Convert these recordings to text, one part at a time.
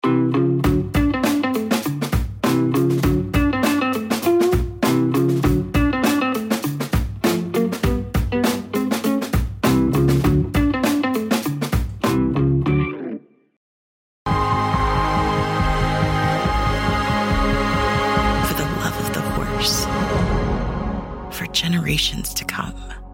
For generations to come.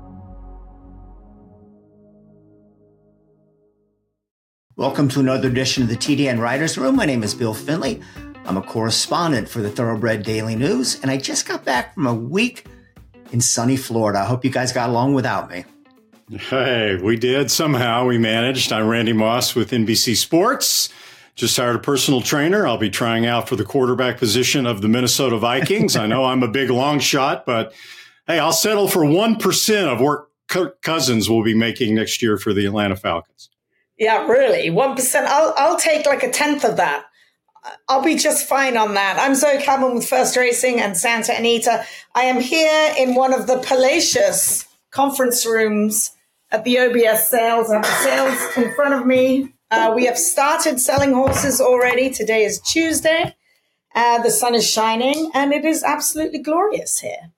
Welcome to another edition of the TDN Writers Room. My name is Bill Finley. I'm a correspondent for the Thoroughbred Daily News, and I just got back from a week in sunny Florida. I hope you guys got along without me. Hey, we did. Somehow we managed. I'm Randy Moss with NBC Sports. Just hired a personal trainer. I'll be trying out for the quarterback position of the Minnesota Vikings. I know I'm a big long shot, but hey, I'll settle for 1% of what Kirk Cousins will be making next year for the Atlanta Falcons. Yeah, really? 1%. I'll take like a tenth of that. I'll be just fine on that. I'm Zoe Cadman with First Racing and Santa Anita. I am here in one of the palatial conference rooms at the OBS sales. I have the sales in front of me. We have started selling horses already. Today is Tuesday. The sun is shining, and it is absolutely glorious here.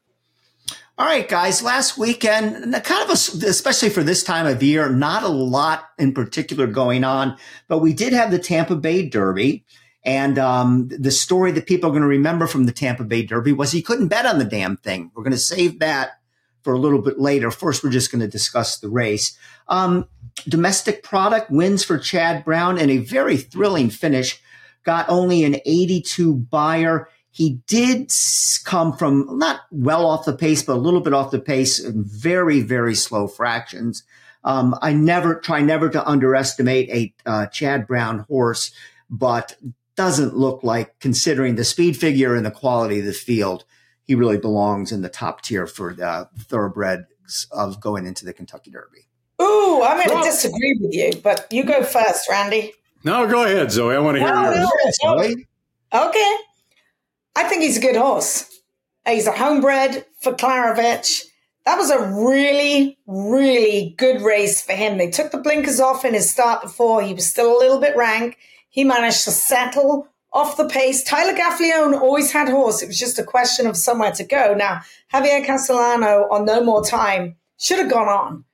All right, guys, last weekend, especially for this time of year, not a lot in particular going on, but we did have the Tampa Bay Derby. And the story that people are going to remember from the Tampa Bay Derby was he couldn't bet on the damn thing. We're going to save that for a little bit later. First, we're just going to discuss the race. Domestic Product wins for Chad Brown in a very thrilling finish. Got only an 82 buyer. He did come from not well off the pace, but a little bit off the pace in very, very slow fractions. I try never to underestimate a Chad Brown horse, but doesn't look like, considering the speed figure and the quality of the field, he really belongs in the top tier for the thoroughbreds of going into the Kentucky Derby. Ooh, I'm going to disagree with you, but you go first, Randy. No, go ahead, Zoe. I want to hear yours. Zoe. Okay. I think he's a good horse. He's a homebred for Klaravich. That was a really, really good race for him. They took the blinkers off in his start before. He was still a little bit rank. He managed to settle off the pace. Tyler Gaffalione always had horse. It was just a question of somewhere to go. Now, Javier Castellano on No More Time should have gone on.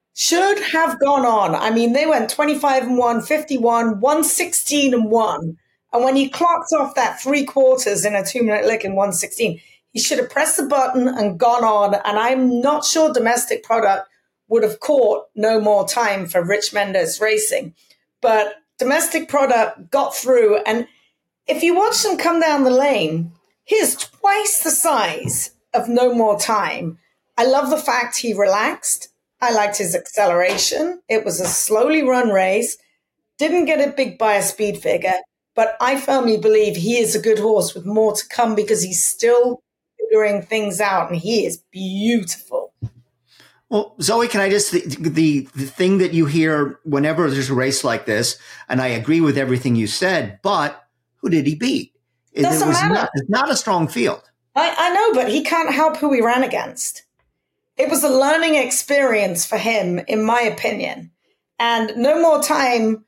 I mean, they went 25-1, 51, 116-1. And when he clocked off that 3/4 in a 2-minute lick in 116, he should have pressed the button and gone on. And I'm not sure Domestic Product would have caught No More Time for Rich Mendes Racing. But Domestic Product got through. And if you watch them come down the lane, he's twice the size of No More Time. I love the fact he relaxed. I liked his acceleration. It was a slowly run race. Didn't get it big by a speed figure. But I firmly believe he is a good horse with more to come because he's still figuring things out, and he is beautiful. Well, Zoe, can I just, the thing that you hear whenever there's a race like this, and I agree with everything you said, but who did he beat? Doesn't matter. It's not a strong field. I know, but he can't help who he ran against. It was a learning experience for him, in my opinion. And No More Time,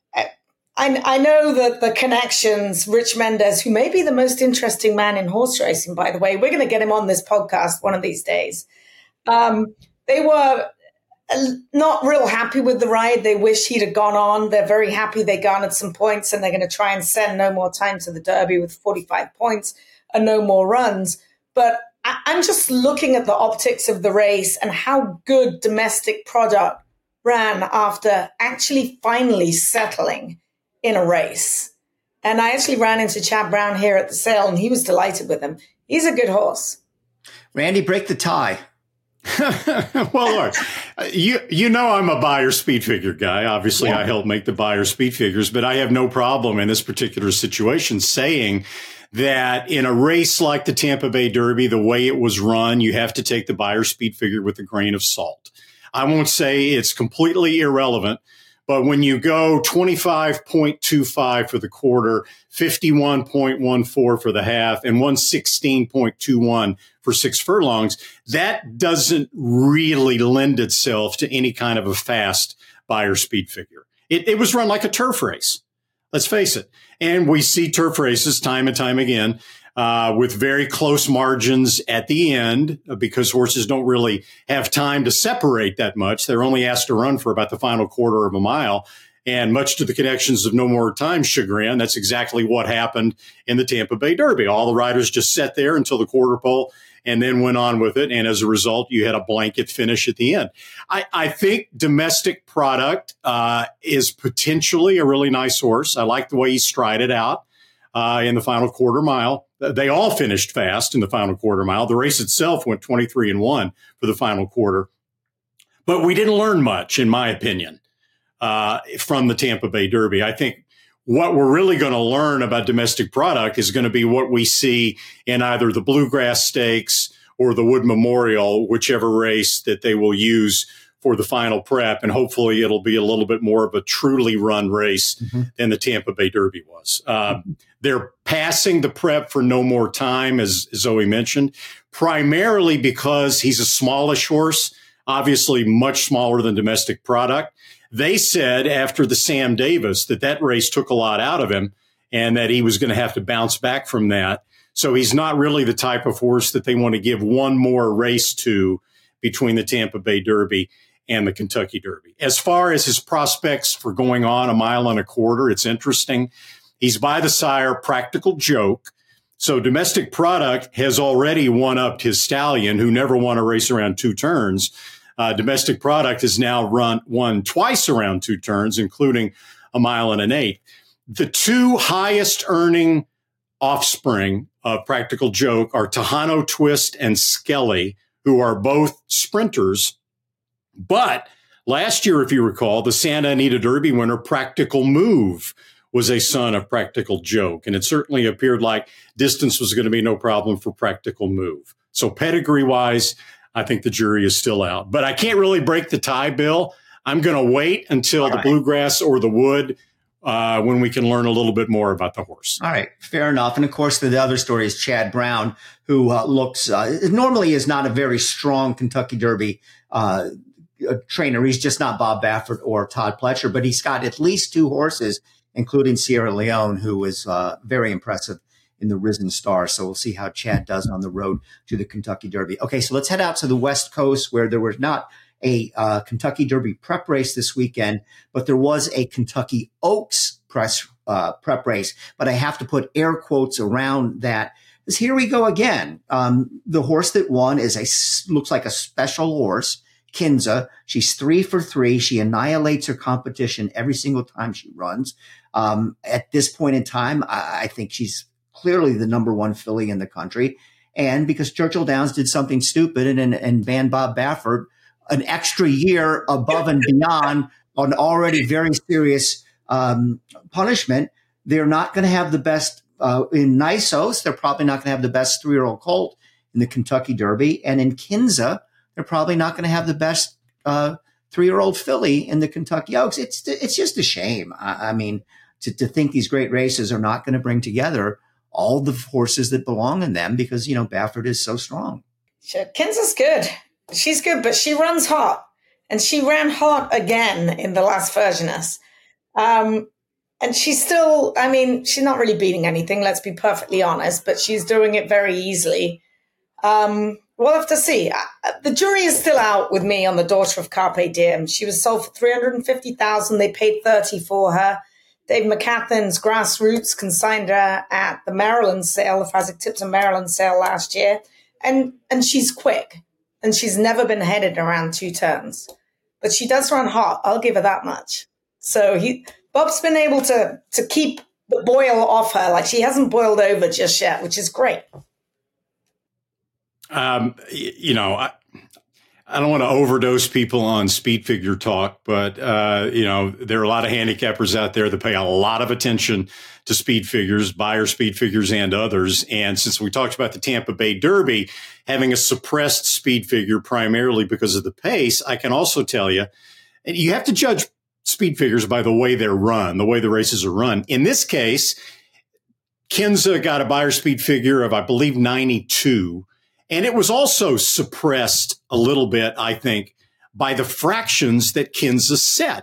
I know that the connections, Rich Mendes, who may be the most interesting man in horse racing, by the way, we're going to get him on this podcast one of these days. They were not real happy with the ride. They wish he'd have gone on. They're very happy they garnered some points, and they're going to try and send No More Time to the Derby with 45 points and no more runs. But I'm just looking at the optics of the race and how good Domestic Product ran after actually finally settling in a race. And I actually ran into Chad Brown here at the sale, and he was delighted with him. He's a good horse. Randy, break the tie. Well, look, you know I'm a buyer speed figure guy. Obviously, yeah. I help make the buyer speed figures, but I have no problem in this particular situation saying that in a race like the Tampa Bay Derby, the way it was run, you have to take the buyer speed figure with a grain of salt. I won't say it's completely irrelevant, but when you go 25.25 for the quarter, 51.14 for the half, and 116.21 for 6 furlongs, that doesn't really lend itself to any kind of a fast buyer speed figure. It was run like a turf race. Let's face it. And we see turf races time and time again with very close margins at the end because horses don't really have time to separate that much. They're only asked to run for about the final quarter of a mile. And much to the Connections of No More Time chagrin, that's exactly what happened in the Tampa Bay Derby. All the riders just sat there until the quarter pole and then went on with it. And as a result, you had a blanket finish at the end. I think Domestic Product is potentially a really nice horse. I like the way he strided out in the final quarter mile. They all finished fast in the final quarter mile. The race itself went 23-1 for the final quarter. But we didn't learn much, in my opinion, from the Tampa Bay Derby. I think what we're really going to learn about Domestic Product is going to be what we see in either the Bluegrass Stakes or the Wood Memorial, whichever race that they will use for the final prep. And hopefully it'll be a little bit more of a truly run race than the Tampa Bay Derby was. They're passing the prep for No More Time, as Zoe mentioned, primarily because he's a smallish horse, obviously much smaller than Domestic Product. They said after the Sam Davis that race took a lot out of him and that he was going to have to bounce back from that. So he's not really the type of horse that they want to give one more race to between the Tampa Bay Derby and the Kentucky Derby. As far as his prospects for going on 1.25 miles, it's interesting. He's by the sire Practical Joke. So Domestic Product has already one-upped his stallion, who never won a race around 2 turns. Domestic Product has now won twice around 2 turns, including 1.8 miles. The 2 highest earning offspring of Practical Joke are Tejano Twist and Skelly, who are both sprinters. But last year, if you recall, the Santa Anita Derby winner, Practical Move, was a son of Practical Joke. And it certainly appeared like distance was going to be no problem for Practical Move. So pedigree-wise, I think the jury is still out. But I can't really break the tie, Bill. I'm going to wait until the Bluegrass or the Wood when we can learn a little bit more about the horse. All right, fair enough. And of course, the other story is Chad Brown, who looks normally is not a very strong Kentucky Derby trainer. He's just not Bob Baffert or Todd Pletcher, but he's got at least 2 horses, including Sierra Leone, who is very impressive in the Risen Star. So we'll see how Chad does on the road to the Kentucky Derby. Okay, so let's head out to the West Coast, where there was not a Kentucky Derby prep race this weekend, but there was a Kentucky Oaks prep race. But I have to put air quotes around that, because here we go again. The horse that won looks like a special horse, Kinza. She's 3 for 3. She annihilates her competition every single time she runs. At this point in time, I think she's clearly the number 1 filly in the country. And because Churchill Downs did something stupid and banned Bob Baffert an extra year above and beyond an already very serious punishment, they're not going to have the best in Nysos. They're probably not going to have the best 3-year-old colt in the Kentucky Derby. And in Kinza, they're probably not going to have the best 3-year-old filly in the Kentucky Oaks. It's just a shame. I mean, to think these great races are not going to bring together all the horses that belong in them because, Baffert is so strong. Sure. Kinza's good. She's good, but she runs hot. And she ran hot again in the last Vergennes. And she's still, she's not really beating anything, let's be perfectly honest, but she's doing it very easily. We'll have to see. The jury is still out with me on the Daughter of Carpe Diem. She was sold for $350,000. They paid $30,000 for her. Dave McCathin's Grassroots consigned her at the Maryland sale, the Fazit Tipton Maryland sale last year. And she's quick. And she's never been headed around 2 turns. But she does run hot. I'll give her that much. So Bob's been able to keep the boil off her. Like, she hasn't boiled over just yet, which is great. I don't want to overdose people on speed figure talk, but, there are a lot of handicappers out there that pay a lot of attention to speed figures, Beyer speed figures and others. And since we talked about the Tampa Bay Derby having a suppressed speed figure primarily because of the pace, I can also tell you, and you have to judge speed figures by the way they're run, the way the races are run. In this case, Kinza got a Beyer speed figure of, I believe, 92. And it was also suppressed a little bit, I think, by the fractions that Kinza set.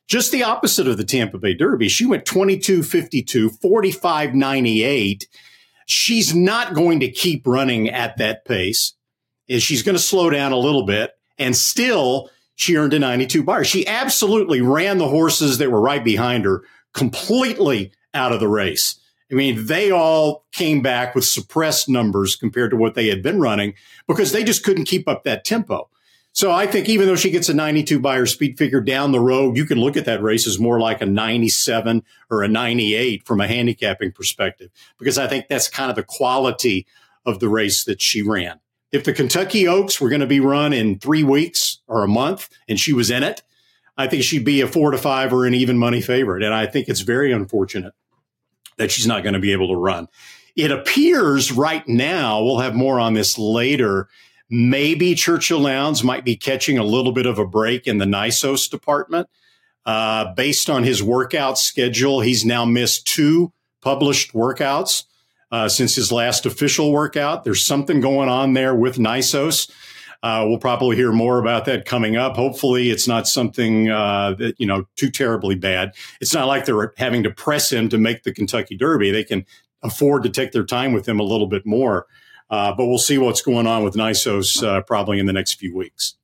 just the opposite of the Tampa Bay Derby. She went 22:52, 45:98. She's not going to keep running at that pace. She's going to slow down a little bit, and still she earned a 92 Beyer. She absolutely ran the horses that were right behind her completely out of the race. I mean, they all came back with suppressed numbers compared to what they had been running because they just couldn't keep up that tempo. So I think even though she gets a 92 Beyer speed figure down the road, you can look at that race as more like a 97 or a 98 from a handicapping perspective, because I think that's kind of the quality of the race that she ran. If the Kentucky Oaks were going to be run in 3 weeks or a month and she was in it, I think she'd be a 4-5 or an even money favorite. And I think it's very unfortunate that she's not going to be able to run. It appears right now, we'll have more on this later, maybe Churchill Downs might be catching a little bit of a break in the Nysos department. Based on his workout schedule, he's now missed 2 published workouts since his last official workout. There's something going on there with Nysos. We'll probably hear more about that coming up. Hopefully it's not something that, too terribly bad. It's not like they're having to press him to make the Kentucky Derby. They can afford to take their time with him a little bit more. But we'll see what's going on with Nysos probably in the next few weeks.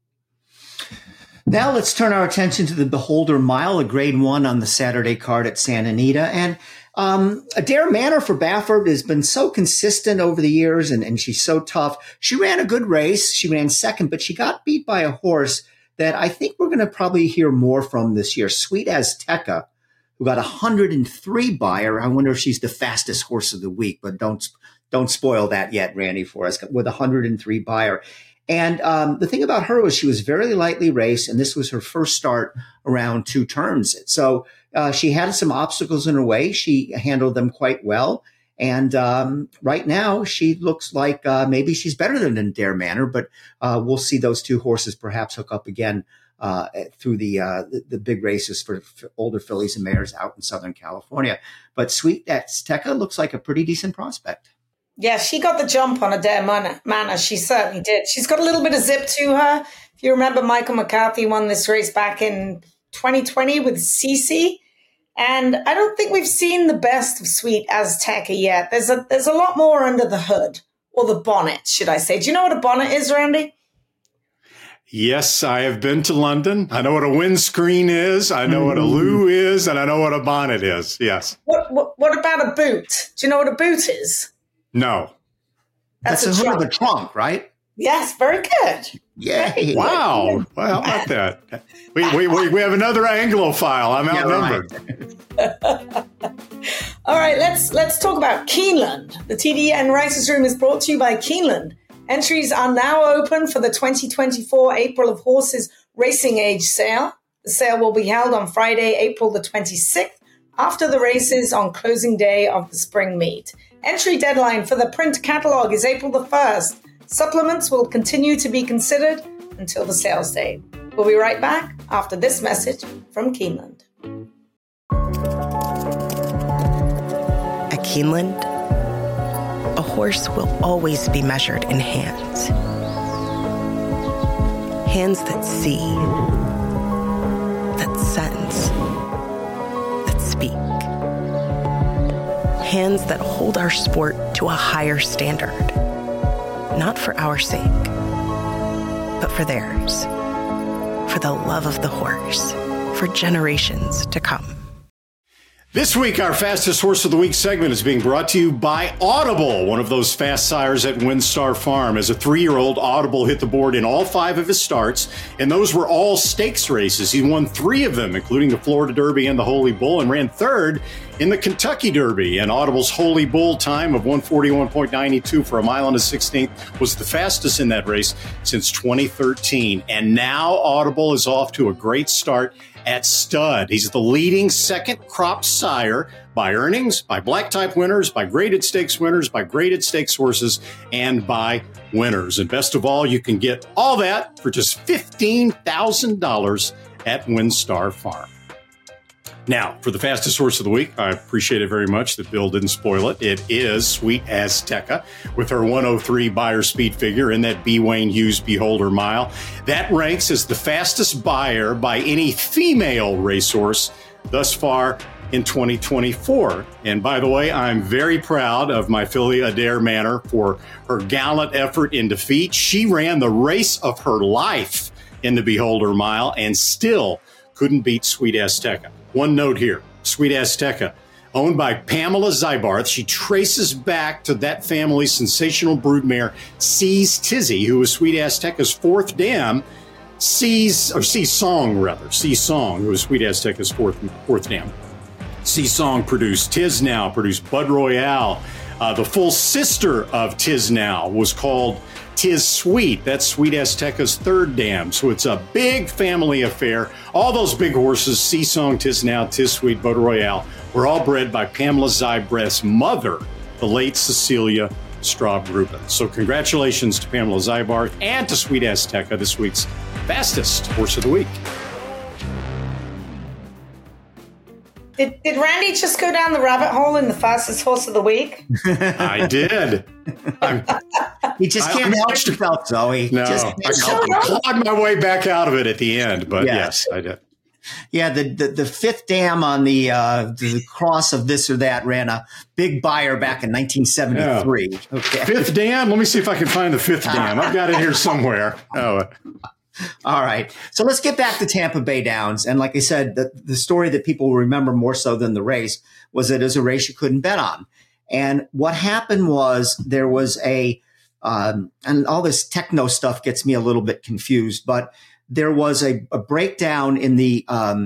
Now let's turn our attention to the Beholder Mile, a grade 1 on the Saturday card at Santa Anita. And Adair Manor for Baffert has been so consistent over the years, and she's so tough. She ran a good race. She ran second, but she got beat by a horse that I think we're going to probably hear more from this year, Sweet Azteca, who got 103 Beyer. I wonder if she's the fastest horse of the week, but don't spoil that yet, Randy, for us, with 103 Beyer. And the thing about her was she was very lightly raced, and this was her first start around 2 turns. So she had some obstacles in her way. She handled them quite well. And right now, she looks like maybe she's better than Adair Manor, but we'll see those 2 horses perhaps hook up again through the big races for older fillies and mares out in Southern California. But Sweet Azteca looks like a pretty decent prospect. Yeah, she got the jump on Adair Manor. She certainly did. She's got a little bit of zip to her. If you remember, Michael McCarthy won this race back in 2020 with CC. And I don't think we've seen the best of Sweet Azteca yet. There's a lot more under the hood, or the bonnet, should I say. Do you know what a bonnet is, Randy? Yes, I have been to London. I know what a windscreen is. I know what a loo is, and I know what a bonnet is. Yes. What about a boot? Do you know what a boot is? No. That's the hood of the trunk, right? Yes, very good. Yay. Wow. Well, how about that? We have another Anglophile. I'm outnumbered. Right. All right, let's talk about Keeneland. The TDN Writers Room is brought to you by Keeneland. Entries are now open for the 2024 April of Horses Racing Age sale. The sale will be held on Friday, April the 26th, after the races on closing day of the spring meet. Entry deadline for the print catalog is April the 1st. Supplements will continue to be considered until the sales date. We'll be right back after this message from Keeneland. At Keeneland, a horse will always be measured in hands. Hands that see, that sense, that speak. Hands that hold our sport to a higher standard. Not for our sake, but for theirs. For the love of the horse, for generations to come. This week, our Fastest Horse of the Week segment is being brought to you by Audible, one of those fast sires at WinStar Farm. As a 3-year-old, Audible hit the board in all 5 of his starts, and those were all stakes races. He won 3 of them, including the Florida Derby and the Holy Bull, and ran 3rd in the Kentucky Derby. And Audible's Holy Bull time of 141.92 for a mile and a 16th was the fastest in that race since 2013. And now Audible is off to a great start at stud. He's the leading second crop sire by earnings, by black type winners, by graded stakes winners, by graded stakes horses, and by winners. And best of all, you can get all that for just $15,000 at WinStar Farm. Now, for the fastest horse of the week, I appreciate it very much that Bill didn't spoil it. It is Sweet Azteca with her 103 Beyer speed figure in that B. Wayne Hughes Beholder Mile. That ranks as the fastest Beyer by any female racehorse thus far in 2024. And by the way, I'm very proud of my filly Adair Manor for her gallant effort in defeat. She ran the race of her life in the Beholder Mile and still couldn't beat Sweet Azteca. One note here, Sweet Azteca, owned by Pamela Zybarth. She traces back to that family's sensational broodmare, Sees Tizzy, who was Sweet Azteca's fourth dam. Sea Song, who was Sweet Azteca's fourth dam. Sea Song produced Tiz Now, produced Bud Royale. The full sister of Tiz Now was called Tiz Sweet. That's Sweet Azteca's third dam. So it's a big family affair. All those big horses, Sea Song, Tiz Now, Tiz Sweet, Bud Royale, were all bred by Pamela Zybarth's mother, the late Cecilia Straub Rubin. So congratulations to Pamela Zybarth and to Sweet Azteca, this week's fastest horse of the week. Did Randy just go down the rabbit hole in the fastest horse of the week? I did. He just can't help himself, Zoe. No, I clawed my way back out of it at the end, but yes I did. Yeah, the fifth dam on the cross of this or that ran a big Beyer back in 1973. Yeah. Okay. Fifth dam? Let me see if I can find the fifth dam. I've got it here somewhere. Oh. All right. So let's get back to Tampa Bay Downs. And like I said, the story that people will remember more so than the race was that it was a race you couldn't bet on. And what happened was there was and all this techno stuff gets me a little bit confused, but there was a breakdown in the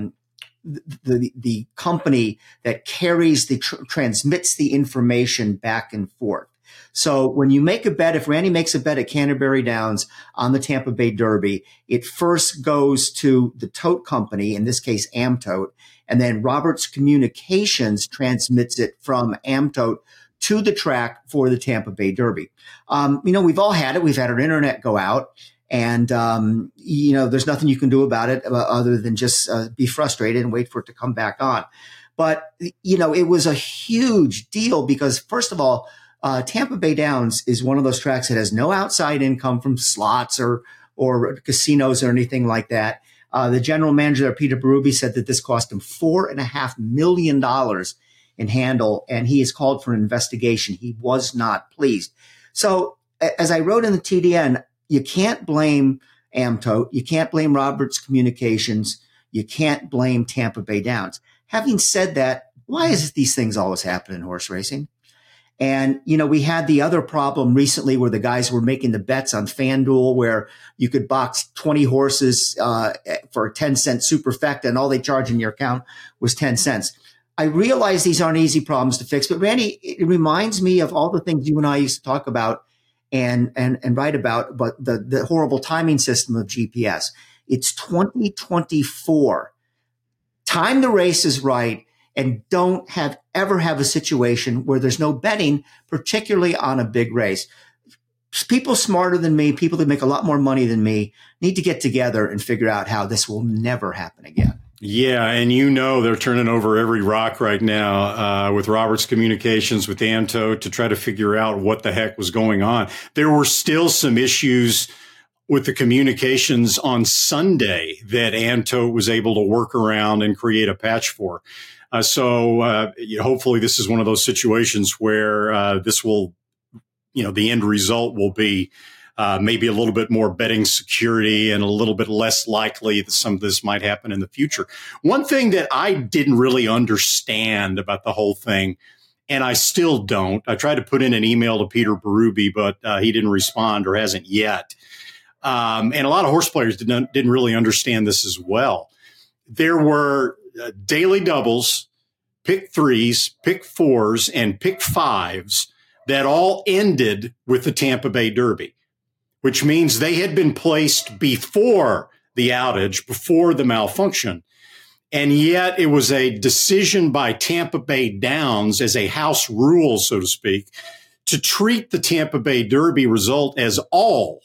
company that carries transmits the information back and forth. So when you make a bet, if Randy makes a bet at Canterbury Downs on the Tampa Bay Derby, it first goes to the tote company, in this case, Amtote, and then Roberts Communications transmits it from Amtote to the track for the Tampa Bay Derby. We've all had it. We've had our internet go out, and, there's nothing you can do about it other than just be frustrated and wait for it to come back on. But, it was a huge deal because, first of all, Tampa Bay Downs is one of those tracks that has no outside income from slots or casinos or anything like that. The general manager there, Peter Berube, said that this cost him $4.5 million in handle, and he has called for an investigation. He was not pleased. So as I wrote in the TDN, you can't blame Amtote. You can't blame Roberts Communications. You can't blame Tampa Bay Downs. Having said that, why is it these things always happen in horse racing? And, we had the other problem recently where the guys were making the bets on FanDuel where you could box 20 horses for a 10-cent superfecta and all they charge in your account was 10 cents. I realize these aren't easy problems to fix, but Randy, it reminds me of all the things you and I used to talk about and write about, but the horrible timing system of GPS. It's 2024. Time the races right. And don't ever have a situation where there's no betting, particularly on a big race. People smarter than me, people that make a lot more money than me, need to get together and figure out how this will never happen again. Yeah, and they're turning over every rock right now with Roberts Communications, with Amtote, to try to figure out what the heck was going on. There were still some issues with the communications on Sunday that Amtote was able to work around and create a patch for. So hopefully this is one of those situations where this will, the end result will be maybe a little bit more betting security and a little bit less likely that some of this might happen in the future. One thing that I didn't really understand about the whole thing, and I still don't, I tried to put in an email to Peter Berube, but he didn't respond or hasn't yet. And a lot of horse players didn't really understand this as well. There were daily doubles, pick threes, pick fours, and pick fives that all ended with the Tampa Bay Derby, which means they had been placed before the outage, before the malfunction. And yet it was a decision by Tampa Bay Downs as a house rule, so to speak, to treat the Tampa Bay Derby result as all.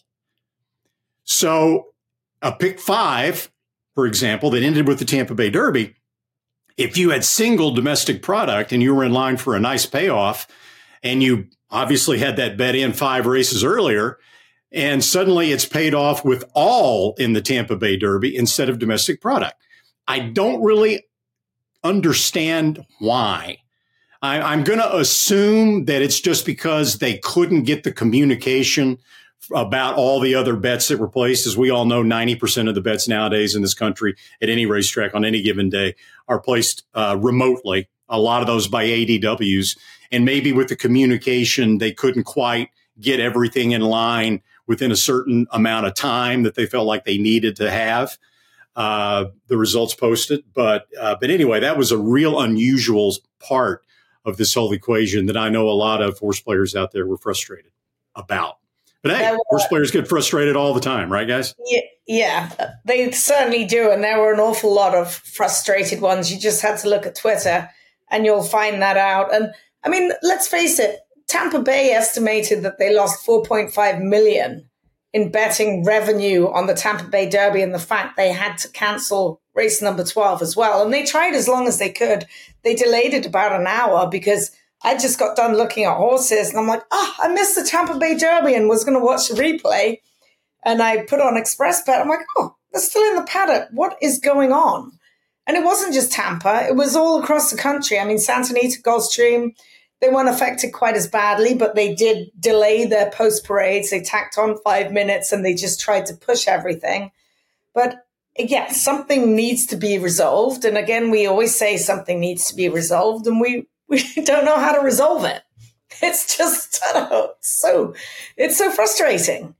So a pick five, for example, that ended with the Tampa Bay Derby If you had single domestic product and you were in line for a nice payoff, and you obviously had that bet in 5 races earlier, and suddenly it's paid off with all in the Tampa Bay Derby instead of domestic product. I don't really understand why. I'm going to assume that it's just because they couldn't get the communication about all the other bets that were placed. As we all know, 90% of the bets nowadays in this country at any racetrack on any given day are placed remotely, a lot of those by ADWs. And maybe with the communication, they couldn't quite get everything in line within a certain amount of time that they felt like they needed to have the results posted. But anyway, that was a real unusual part of this whole equation that I know a lot of horse players out there were frustrated about. But hey, horse players get frustrated all the time, right, guys? Yeah, they certainly do. And there were an awful lot of frustrated ones. You just had to look at Twitter and you'll find that out. And I mean, let's face it, Tampa Bay estimated that they lost $4.5 million in betting revenue on the Tampa Bay Derby, and the fact they had to cancel race number 12 as well. And they tried as long as they could. They delayed it about an hour because I just got done looking at horses and I'm like, I missed the Tampa Bay Derby and was going to watch the replay. And I put on Express Bet. I'm like, they're still in the paddock. What is going on? And it wasn't just Tampa. It was all across the country. I mean, Santa Anita, Gulfstream, they weren't affected quite as badly, but they did delay their post parades. They tacked on 5 minutes and they just tried to push everything. But again, something needs to be resolved. And again, we always say something needs to be resolved, and we don't know how to resolve it. It's just, I don't know, it's so frustrating.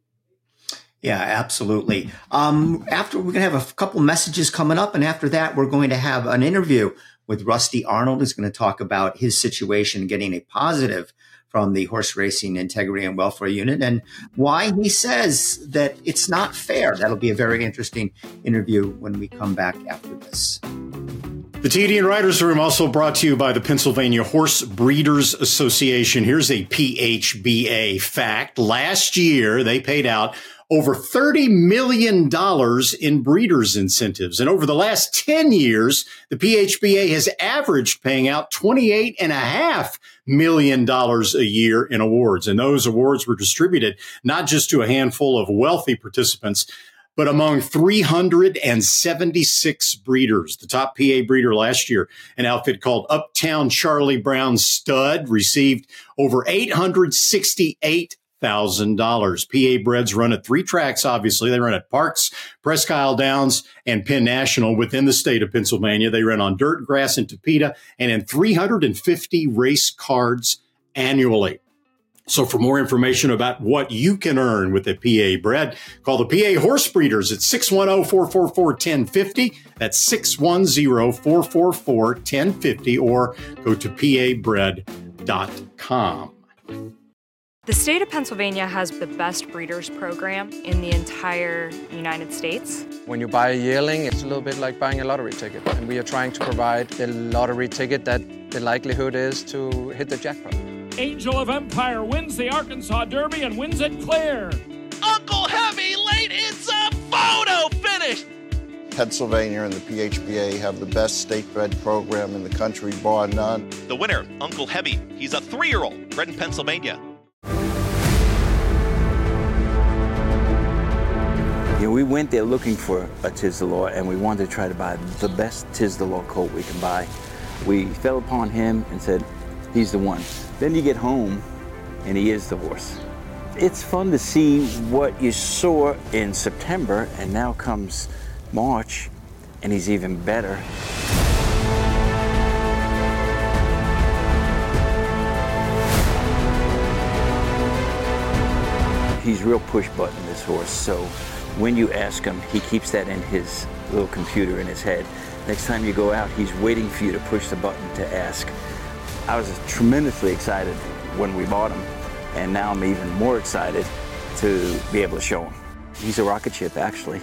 Yeah, absolutely. After, we're going to have a couple messages coming up, and after that, we're going to have an interview with Rusty Arnold, who's going to talk about his situation getting a positive from the Horse Racing Integrity and Welfare Unit and why he says that it's not fair. That'll be a very interesting interview when we come back after this. The TD and Writers Room also brought to you by the Pennsylvania Horse Breeders Association. Here's a PHBA fact. Last year, they paid out over $30 million in breeders' incentives. And over the last 10 years, the PHBA has averaged paying out $28.5 million a year in awards. And those awards were distributed not just to a handful of wealthy participants, but among 376 breeders. The top PA breeder last year, an outfit called Uptown Charlie Brown Stud, received over $868,000. PA breds run at 3 tracks, obviously. They run at Parks, Presque Isle Downs, and Penn National within the state of Pennsylvania. They run on dirt, grass, and Tapeta, and in 350 race cards annually. So for more information about what you can earn with a PA bred, call the PA Horse Breeders at 610-444-1050. That's 610-444-1050, or go to pabred.com. The state of Pennsylvania has the best breeders program in the entire United States. When you buy a yearling, it's a little bit like buying a lottery ticket. And we are trying to provide the lottery ticket that the likelihood is to hit the jackpot. Angel of Empire wins the Arkansas Derby and wins it clear. Uncle Heavy late hits a photo finish. Pennsylvania and the PHBA have the best state-bred program in the country, bar none. The winner, Uncle Heavy. He's a 3-year-old bred in Pennsylvania. Yeah, we went there looking for a Tiz the Law, and we wanted to try to buy the best Tiz the Law colt we can buy. We fell upon him and said, he's the one. Then you get home, and he is the horse. It's fun to see what you saw in September, and now comes March, and he's even better. He's real push button, this horse, so when you ask him, he keeps that in his little computer in his head. Next time you go out, he's waiting for you to push the button to ask. I was tremendously excited when we bought him, and now I'm even more excited to be able to show him. He's a rocket ship, actually.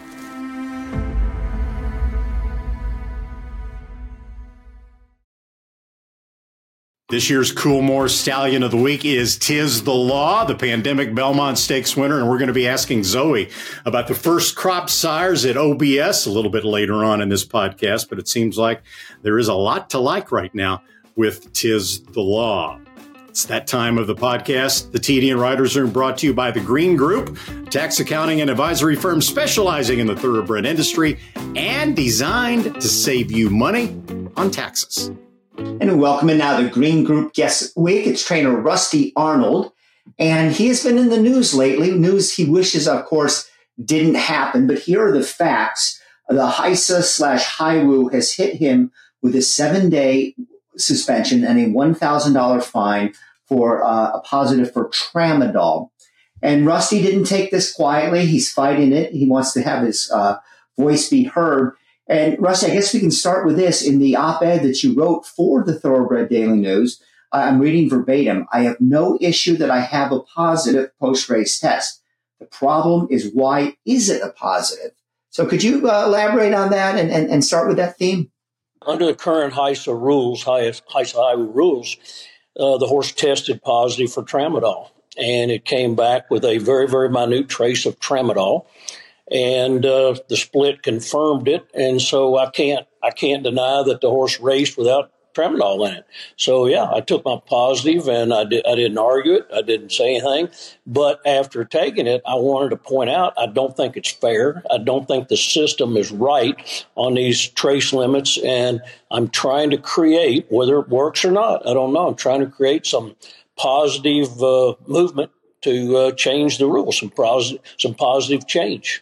This year's Coolmore Stallion of the Week is Tiz the Law, the Pandemic Belmont Stakes winner, and we're going to be asking Zoe about the first crop sires at OBS a little bit later on in this podcast, but it seems like there is a lot to like right now with Tiz the Law. It's that time of the podcast. The TD and Writers Room brought to you by the Green Group, tax accounting and advisory firm specializing in the thoroughbred industry and designed to save you money on taxes. And welcome now the Green Group guest week. It's trainer Rusty Arnold, and he has been in the news lately. News he wishes, of course, didn't happen. But here are the facts. The HISA/HIWU has hit him with a 7-day suspension and a $1,000 fine for a positive for tramadol. And Rusty didn't take this quietly. He's fighting it. He wants to have his voice be heard. And Rusty, I guess we can start with this. In the op-ed that you wrote for the Thoroughbred Daily News, I'm reading verbatim. I have no issue that I have a positive post-race test. The problem is, why is it a positive? So could you elaborate on that and start with that theme? Under the current HISA rules, HISA-HIWU rules, the horse tested positive for tramadol, and it came back with a very, very minute trace of tramadol. And the split confirmed it, and so I can't deny that the horse raced without tramadol in it. So yeah, I took my positive, and I didn't argue it. I didn't say anything. But after taking it, I wanted to point out I don't think it's fair. I don't think the system is right on these trace limits, and I'm trying to create, whether it works or not, I don't know. I'm trying to create some positive movement to change the rules, some positive change.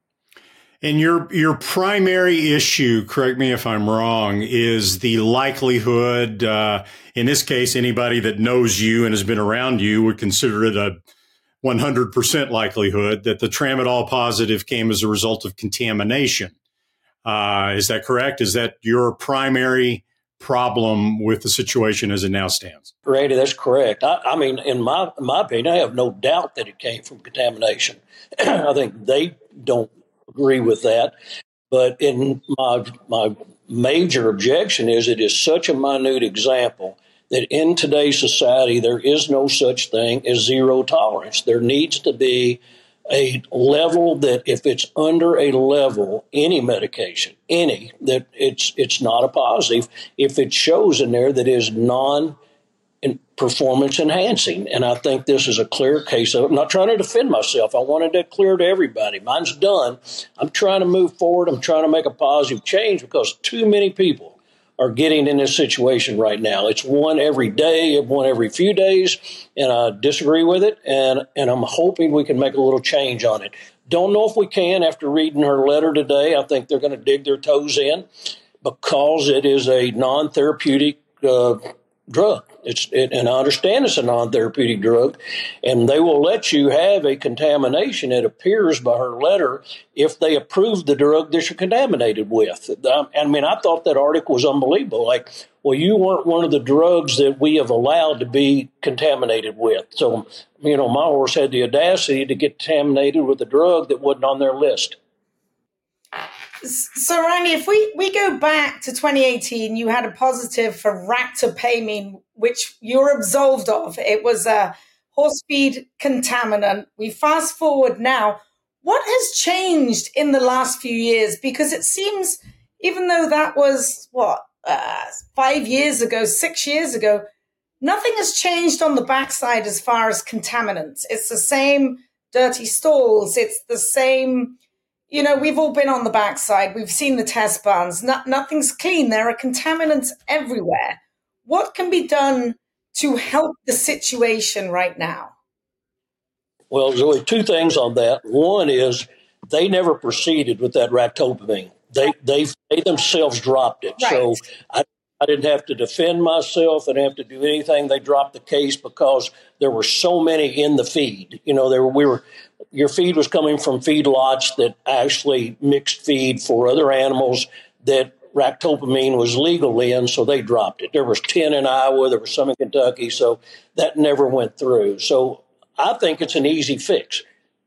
And your primary issue, correct me if I'm wrong, is the likelihood, in this case, anybody that knows you and has been around you would consider it a 100% likelihood that the tramadol positive came as a result of contamination. Is that correct? Is that your primary problem with the situation as it now stands? Randy, that's correct. I mean, in my opinion, I have no doubt that it came from contamination. I think they don't agree with that. But in my major objection is it is such a minute example that in today's society, there is no such thing as zero tolerance. There needs to be a level that if it's under a level, any medication, that it's not a positive, if it shows in there that is performance enhancing. And I think this is a clear case of it. I'm not trying to defend myself. I wanted to clear to everybody. Mine's done. I'm trying to move forward. I'm trying to make a positive change because too many people are getting in this situation right now. It's one every day, one every few days, and I disagree with it, and I'm hoping we can make a little change on it. Don't know if we can after reading her letter today. I think they're going to dig their toes in because it is a non-therapeutic drug. And I understand it's a non-therapeutic drug, and they will let you have a contamination, it appears by her letter, if they approve the drug that you're contaminated with. I mean, I thought that article was unbelievable. Like, well, you weren't one of the drugs that we have allowed to be contaminated with. So, my horse had the audacity to get contaminated with a drug that wasn't on their list. So, Randy, if we go back to 2018, you had a positive for ractopamine, which you're absolved of. It was a horse feed contaminant. We fast forward now. What has changed in the last few years? Because it seems, even though that was, 5 years ago, 6 years ago, nothing has changed on the backside as far as contaminants. It's the same dirty stalls. It's the same... we've all been on the backside. We've seen the test barns. Nothing's clean. There are contaminants everywhere. What can be done to help the situation right now? Well, Zoe, two things on that. One is they never proceeded with that ractopamine. They themselves dropped it. Right. So I didn't have to defend myself. I didn't have to do anything. They dropped the case because there were so many in the feed. Your feed was coming from feedlots that actually mixed feed for other animals that ractopamine was legal in, so they dropped it. There was 10 in Iowa, there was some in Kentucky, so that never went through. So I think it's an easy fix.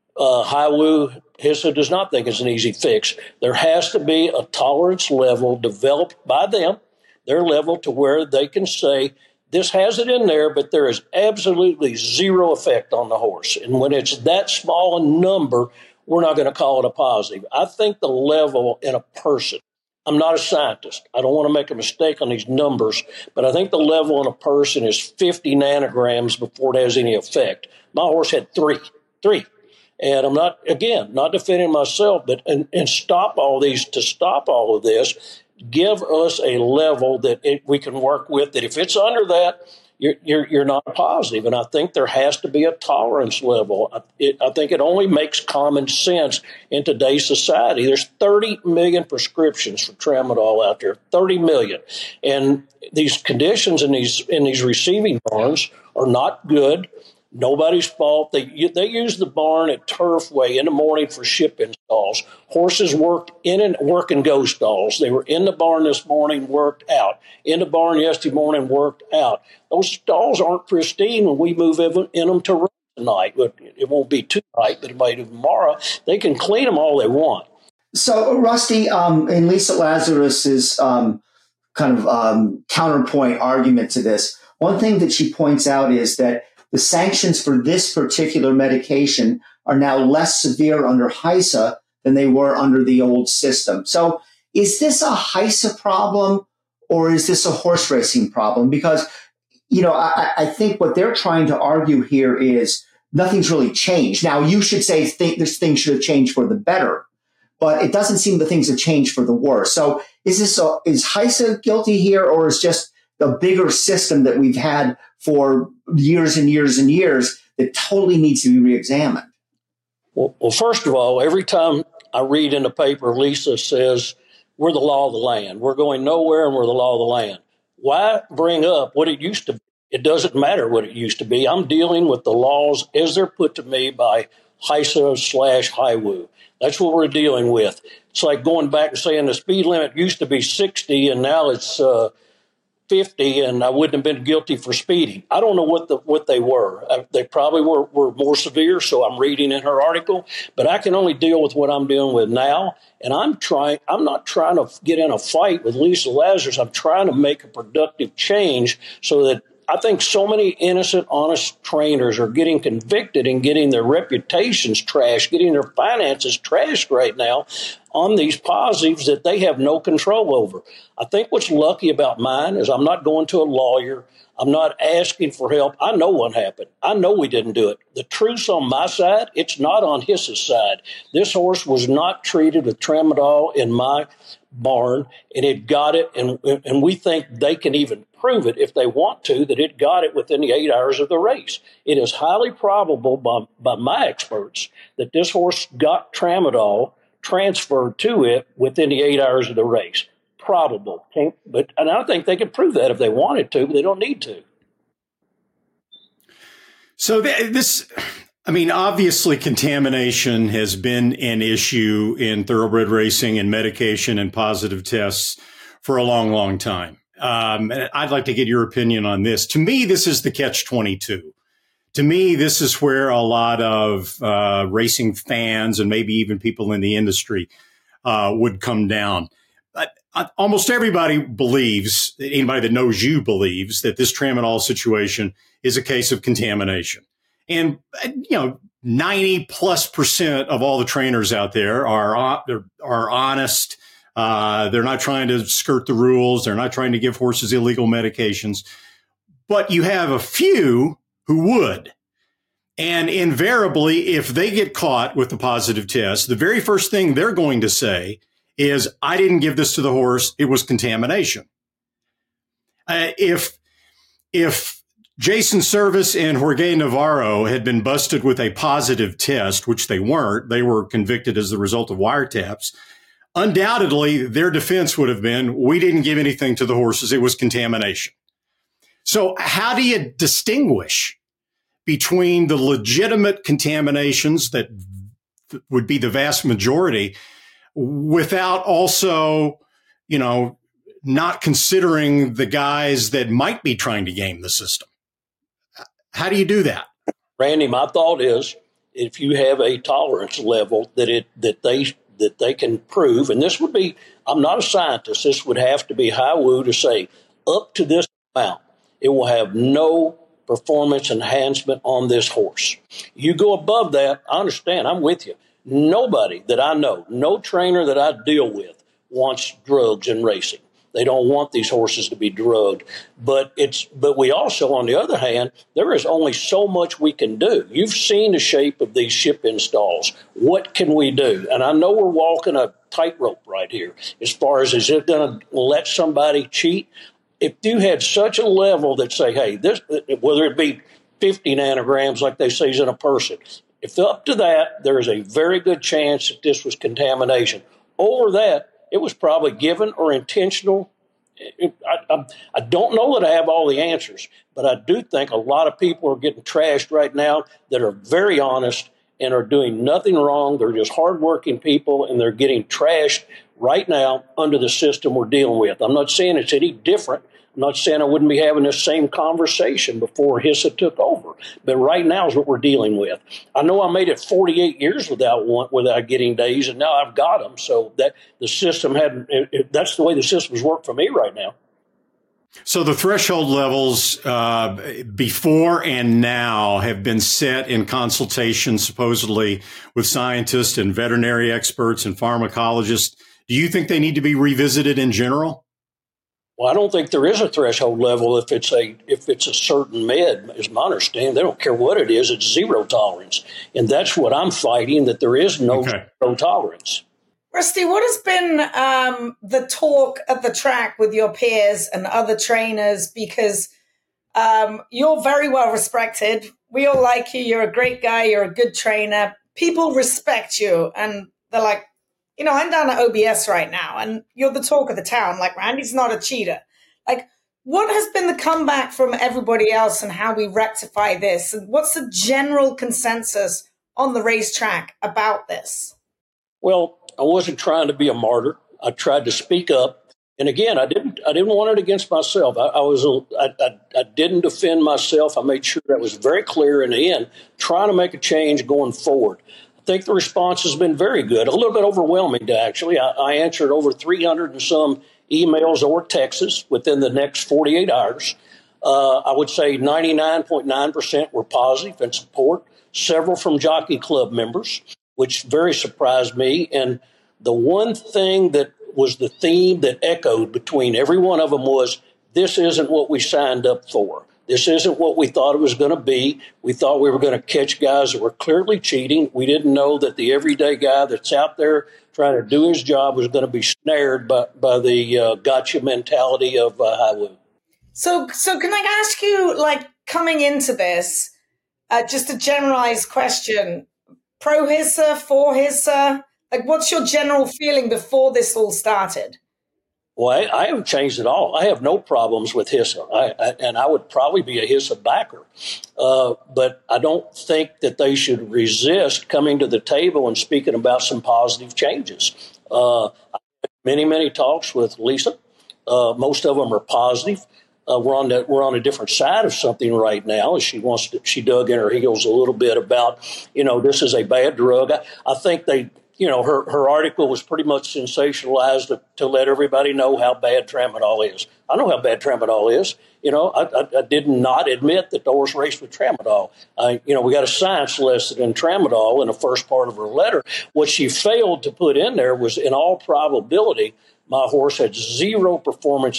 HISA does not think it's an easy fix. There has to be a tolerance level developed by them, their level, to where they can say this has it in there, but there is absolutely zero effect on the horse. And when it's that small a number, we're not going to call it a positive. I think the level in a person, I'm not a scientist. I don't want to make a mistake on these numbers, but I think the level in a person is 50 nanograms before it has any effect. My horse had three. And I'm not defending myself, but and stop all of this, give us a level that we can work with, that if it's under that, you're not positive. And I think there has to be a tolerance level. I think it only makes common sense in today's society. There's 30 million prescriptions for tramadol out there, 30 million. And these conditions in these receiving barns are not good. Nobody's fault. They use the barn at Turfway in the morning for ship installs. Horses work and go stalls. They were in the barn this morning, worked out. In the barn yesterday morning, worked out. Those stalls aren't pristine when we move in them to run tonight. It won't be tonight, but it might be tomorrow. They can clean them all they want. So, Rusty, in Lisa Lazarus's counterpoint argument to this, one thing that she points out is that the sanctions for this particular medication are now less severe under HISA than they were under the old system. So is this a HISA problem or is this a horse racing problem? Because, I think what they're trying to argue here is nothing's really changed. Now, you should say this thing should have changed for the better, but it doesn't seem that things have changed for the worse. So is HISA guilty here, or is just the bigger system that we've had for years and years and years that totally needs to be reexamined? Well, first of all, every time I read in the paper, Lisa says, we're the law of the land. We're going nowhere and we're the law of the land. Why bring up what it used to be? It doesn't matter what it used to be. I'm dealing with the laws as they're put to me by HISA/HIWU. That's what we're dealing with. It's like going back and saying the speed limit used to be 60 and now it's 50, and I wouldn't have been guilty for speeding. I don't know what they were. They probably were more severe, so I'm reading in her article, but I can only deal with what I'm dealing with now. And I'm not trying to get in a fight with Lisa Lazarus. I'm trying to make a productive change so that I think so many innocent, honest trainers are getting convicted and getting their reputations trashed, getting their finances trashed right now on these positives that they have no control over. I think what's lucky about mine is I'm not going to a lawyer. I'm not asking for help. I know what happened. I know we didn't do it. The truth's on my side. It's not on his side. This horse was not treated with tramadol in my barn, and it got it, and we think they can even prove it if they want to, that it got it within the 8 hours of the race. It is highly probable by my experts that this horse got tramadol transferred to it within the 8 hours of the race. Probable. And I think they could prove that if they wanted to, but they don't need to. So obviously contamination has been an issue in thoroughbred racing and medication and positive tests for a long, long time. And I'd like to get your opinion on this. To me, this is the catch-22. To me, this is where a lot of racing fans and maybe even people in the industry would come down. Almost everybody believes, anybody that knows you believes, that this tramadol situation is a case of contamination. And, 90+% of all the trainers out there are honest. They're not trying to skirt the rules. They're not trying to give horses illegal medications. But you have a few who would. And invariably, if they get caught with the positive test, the very first thing they're going to say is, I didn't give this to the horse. It was contamination. If Jason Servis and Jorge Navarro had been busted with a positive test, which they weren't, they were convicted as the result of wiretaps, undoubtedly their defense would have been, we didn't give anything to the horses. It was contamination. So how do you distinguish between the legitimate contaminations that would be the vast majority without also, not considering the guys that might be trying to game the system? How do you do that? Randy, my thought is, if you have a tolerance level that they can prove, and this would be, I'm not a scientist, this would have to be HIWU to say up to this amount. it will have no performance enhancement on this horse. You go above that, I understand, I'm with you. Nobody that I know, no trainer that I deal with wants drugs in racing. They don't want these horses to be drugged. But we also, on the other hand, there is only so much we can do. You've seen the shape of these ship-in stalls. What can we do? And I know we're walking a tightrope right here as far as is it going to let somebody cheat? If you had such a level that say, hey, this, whether it be 50 nanograms like they say is in a person, if up to that, there is a very good chance that this was contamination. Over that, it was probably given or intentional. I don't know that I have all the answers, but I do think a lot of people are getting trashed right now that are very honest and are doing nothing wrong. They're just hardworking people, and they're getting trashed right now under the system we're dealing with. I'm not saying it's any different. I'm not saying I wouldn't be having this same conversation before HISA took over, but right now is what we're dealing with. I know I made it 48 years without getting days, and now I've got them. So that the system that's the way the system's worked for me right now. So the threshold levels before and now have been set in consultation, supposedly, with scientists and veterinary experts and pharmacologists. Do you think they need to be revisited in general? Well, I don't think there is a threshold level if it's a certain med, is my understanding. They don't care what it is. It's zero tolerance. And that's what I'm fighting, that there is no zero tolerance. Rusty, what has been the talk at the track with your peers and other trainers? Because you're very well respected. We all like you. You're a great guy. You're a good trainer. People respect you. And they're like, you know, I'm down at OBS right now, and you're the talk of the town. Like, Randy's not a cheater. Like, what has been the comeback from everybody else and how we rectify this? And what's the general consensus on the racetrack about this? Well, I wasn't trying to be a martyr. I tried to speak up. And again, I didn't want it against myself. I didn't defend myself. I made sure that was very clear in the end, trying to make a change going forward. I think the response has been very good, a little bit overwhelming, actually. I answered over 300 and some emails or texts within the next 48 hours. I would say 99.9% were positive and support, several from Jockey Club members, which very surprised me. And the one thing that was the theme that echoed between every one of them was, this isn't what we signed up for. This isn't what we thought it was going to be. We thought we were going to catch guys that were clearly cheating. We didn't know that the everyday guy that's out there trying to do his job was going to be snared by the gotcha mentality of Highwood. So can I ask you, like, coming into this, just a generalized question, pro HISA, for HISA? Like, what's your general feeling before this all started? Well, I haven't changed at all. I have no problems with HISA, and I would probably be a HISA backer. But I don't think that they should resist coming to the table and speaking about some positive changes. I had many talks with Lisa. Most of them are positive. We're on a different side of something right now. She dug in her heels a little bit about, this is a bad drug. I think her article was pretty much sensationalized to let everybody know how bad tramadol is. I know how bad tramadol is. I did not admit that the horse raced with tramadol. We got a science lesson in tramadol in the first part of her letter. What she failed to put in there was, in all probability, my horse had zero performance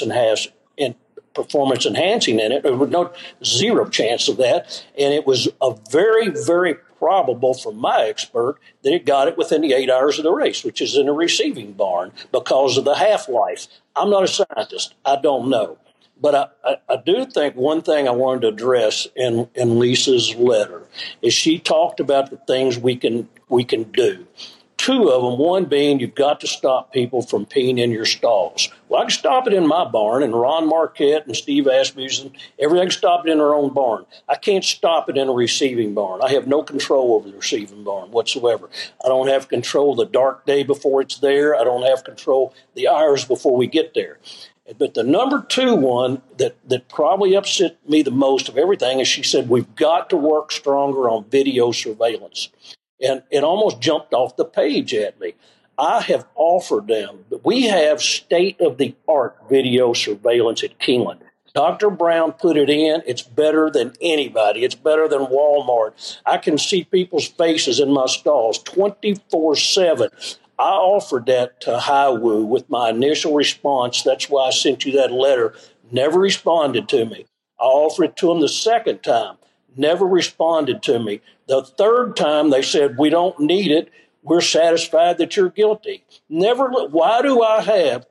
enhancing in it. There was zero chance of that. And it was a very, very probable from my expert that it got it within the 8 hours of the race, which is in a receiving barn because of the half-life. I'm not a scientist. I don't know. But I do think one thing I wanted to address in Lisa's letter is she talked about the things we can do. Two of them, one being you've got to stop people from peeing in your stalls. Well, I can stop it in my barn, and Ron Marquette and Steve Asmussen, everything can stop it in their own barn. I can't stop it in a receiving barn. I have no control over the receiving barn whatsoever. I don't have control the dark day before it's there. I don't have control the hours before we get there. But the number two one that probably upset me the most of everything is she said we've got to work stronger on video surveillance. And it almost jumped off the page at me. I have offered them, we have state-of-the-art video surveillance at Keeneland. Dr. Brown put it in. It's better than anybody. It's better than Walmart. I can see people's faces in my stalls 24/7. I offered that to Highwoo with my initial response. That's why I sent you that letter. Never responded to me. I offered it to them the second time. Never responded to me. The third time, they said, we don't need it. We're satisfied that you're guilty. Never. Why do I have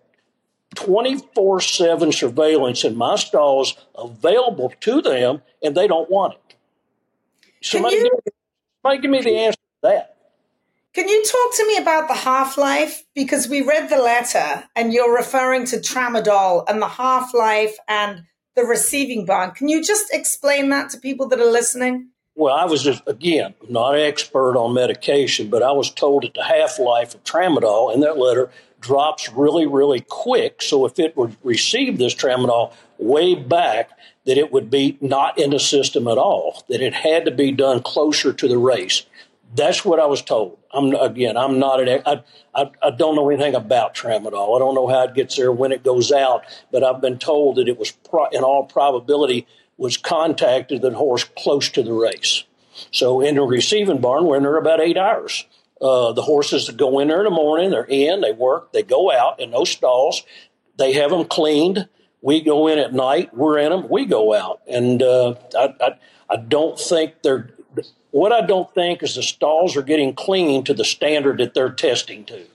24/7 surveillance in my stalls available to them, and they don't want it? Somebody give me the answer to that. Can you talk to me about the half-life? Because we read the letter, and you're referring to tramadol and the half-life and the receiving bond. Can you just explain that to people that are listening? Well, I was just, again, not an expert on medication, but I was told that the half-life of tramadol in that letter drops really, really quick. So if it would receive this tramadol way back, that it would be not in the system at all, that it had to be done closer to the race. That's what I was told. I don't know anything about tramadol. I don't know how it gets there, when it goes out, but I've been told that it was, in all probability, was contacted the horse close to the race. So in the receiving barn, we're in there about 8 hours. The horses that go in there in the morning, they're in, they work, they go out in those stalls. They have them cleaned. We go in at night, we're in them, we go out. And I don't think what I don't think is the stalls are getting clean to the standard that they're testing to.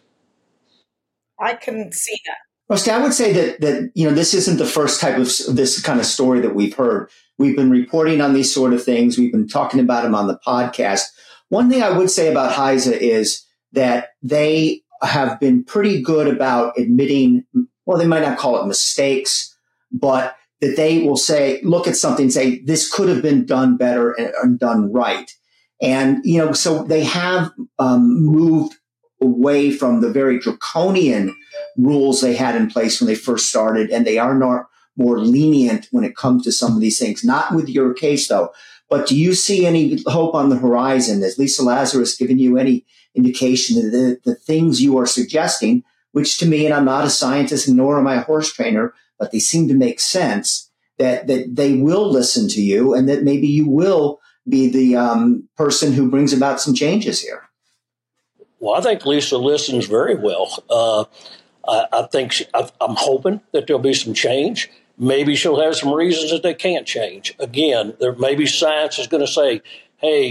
I can see that. Rusty, I would say that this isn't the first type of this kind of story that we've heard. We've been reporting on these sort of things. We've been talking about them on the podcast. One thing I would say about HISA is that they have been pretty good about admitting, well, they might not call it mistakes, but that they will say, look at something and say, this could have been done better and done right. And, so they have moved away from the very draconian rules they had in place when they first started, and they are more lenient when it comes to some of these things. Not with your case, though. But do you see any hope on the horizon? Has Lisa Lazarus given you any indication that the things you are suggesting, which to me, and I'm not a scientist nor am I a horse trainer, but they seem to make sense, that they will listen to you and that maybe you will be the person who brings about some changes here? Well, I think Lisa listens very well. I think I'm hoping that there'll be some change. Maybe she'll have some reasons that they can't change. Again, there maybe science is going to say, hey,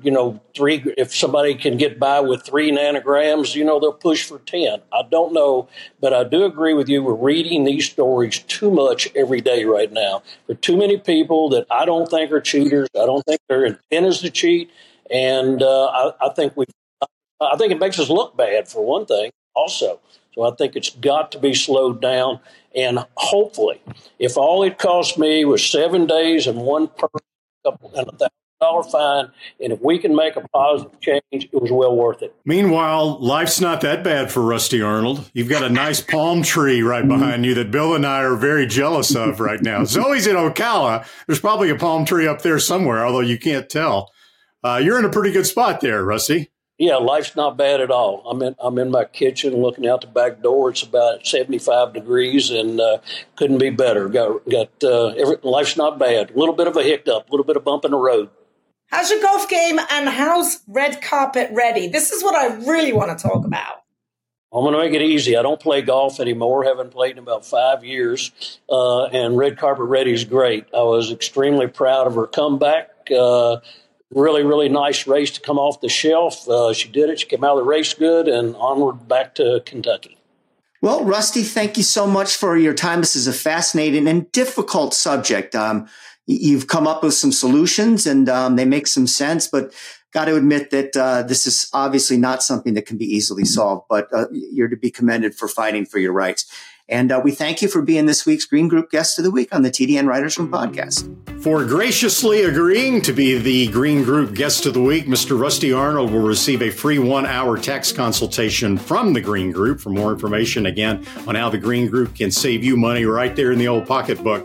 if somebody can get by with 3 nanograms, they'll push for 10. I don't know, but I do agree with you. We're reading these stories too much every day right now. There are too many people that I don't think are cheaters. I don't think their intent is to cheat. And I think it makes us look bad, for one thing, also. So I think it's got to be slowed down. And hopefully, if all it cost me was 7 days and one person and a $1,000 fine, and if we can make a positive change, it was well worth it. Meanwhile, life's not that bad for Rusty Arnold. You've got a nice palm tree right behind you that Bill and I are very jealous of right now. Zoe's in Ocala. There's probably a palm tree up there somewhere, although you can't tell. You're in a pretty good spot there, Rusty. Yeah, life's not bad at all. I'm in my kitchen looking out the back door. It's about 75 degrees and couldn't be better. Life's not bad. A little bit of a hiccup, a little bit of bump in the road. How's your golf game and how's Red Carpet Ready? This is what I really want to talk about. I'm going to make it easy. I don't play golf anymore. Haven't played in about 5 years. And Red Carpet Ready is great. I was extremely proud of her comeback. Really, really nice race to come off the shelf. She did it. She came out of the race good and onward back to Kentucky. Well, Rusty, thank you so much for your time. This is a fascinating and difficult subject. You've come up with some solutions and they make some sense, but got to admit that this is obviously not something that can be easily solved, but you're to be commended for fighting for your rights. And we thank you for being this week's Green Group Guest of the Week on the TDN Writers Room podcast. For graciously agreeing to be the Green Group Guest of the Week, Mr. Rusty Arnold will receive a free 1-hour tax consultation from the Green Group. For more information, again, on how the Green Group can save you money right there in the old pocketbook,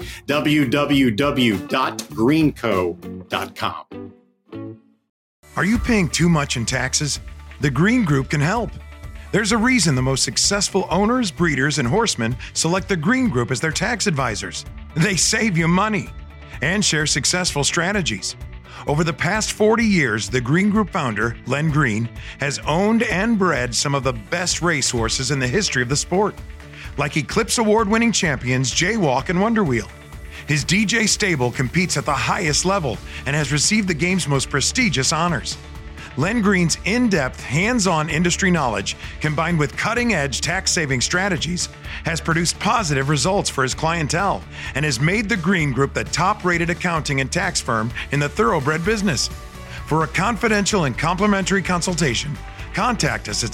www.greenco.com. Are you paying too much in taxes? The Green Group can help. There's a reason the most successful owners, breeders, and horsemen select the Green Group as their tax advisors. They save you money and share successful strategies. Over the past 40 years, the Green Group founder, Len Green, has owned and bred some of the best racehorses in the history of the sport, like Eclipse Award-winning champions Jaywalk and Wonder Wheel. His DJ stable competes at the highest level and has received the game's most prestigious honors. Len Green's in-depth, hands-on industry knowledge, combined with cutting-edge tax-saving strategies, has produced positive results for his clientele and has made the Green Group the top-rated accounting and tax firm in the thoroughbred business. For a confidential and complimentary consultation, contact us at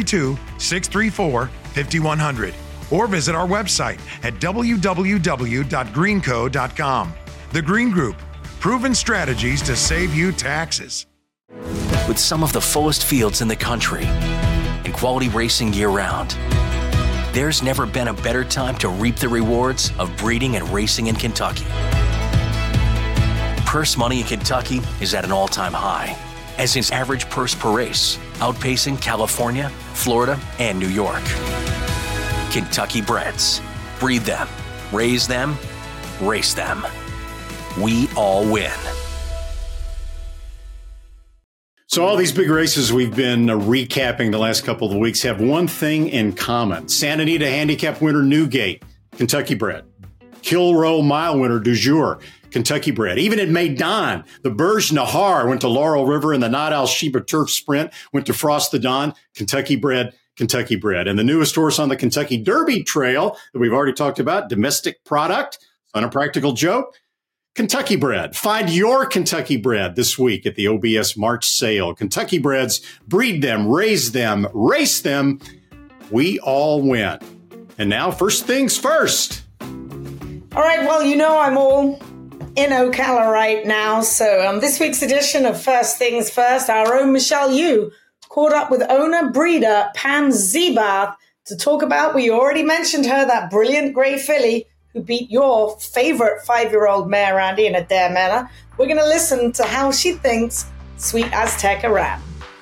732-634-5100 or visit our website at www.greenco.com. The Green Group, proven strategies to save you taxes. With some of the fullest fields in the country and quality racing year-round, there's never been a better time to reap the rewards of breeding and racing in Kentucky. Purse money in Kentucky is at an all-time high, as is average purse per race, outpacing California, Florida, and New York. Kentucky breds. Breed them, raise them, race them. We all win. So all these big races we've been recapping the last couple of weeks have one thing in common. Santa Anita Handicap winner Newgate, Kentucky bred. Kilroe Mile winner Du Jour, Kentucky bred. Even at Maidan, the Burj Nahar went to Laurel River, and the Not Al Sheba Turf Sprint went to Frost the Dawn, Kentucky bred. Kentucky bred. And the newest horse on the Kentucky Derby trail that we've already talked about, Domestic Product, on a practical joke, Kentucky bred. Find your Kentucky bred this week at the OBS March sale. Kentucky breds, breed them, raise them, race them. We all win. And now, first things first. All right, well, you know I'm all in Ocala right now. So on this week's edition of First Things First, our own Michelle Yu caught up with owner-breeder Pam Zebath to talk about, we already mentioned her, that brilliant Grey filly who beat your favorite 5-year-old mare, Randy, in a dare manner. We're going to listen to how she thinks Sweet Azteca ran.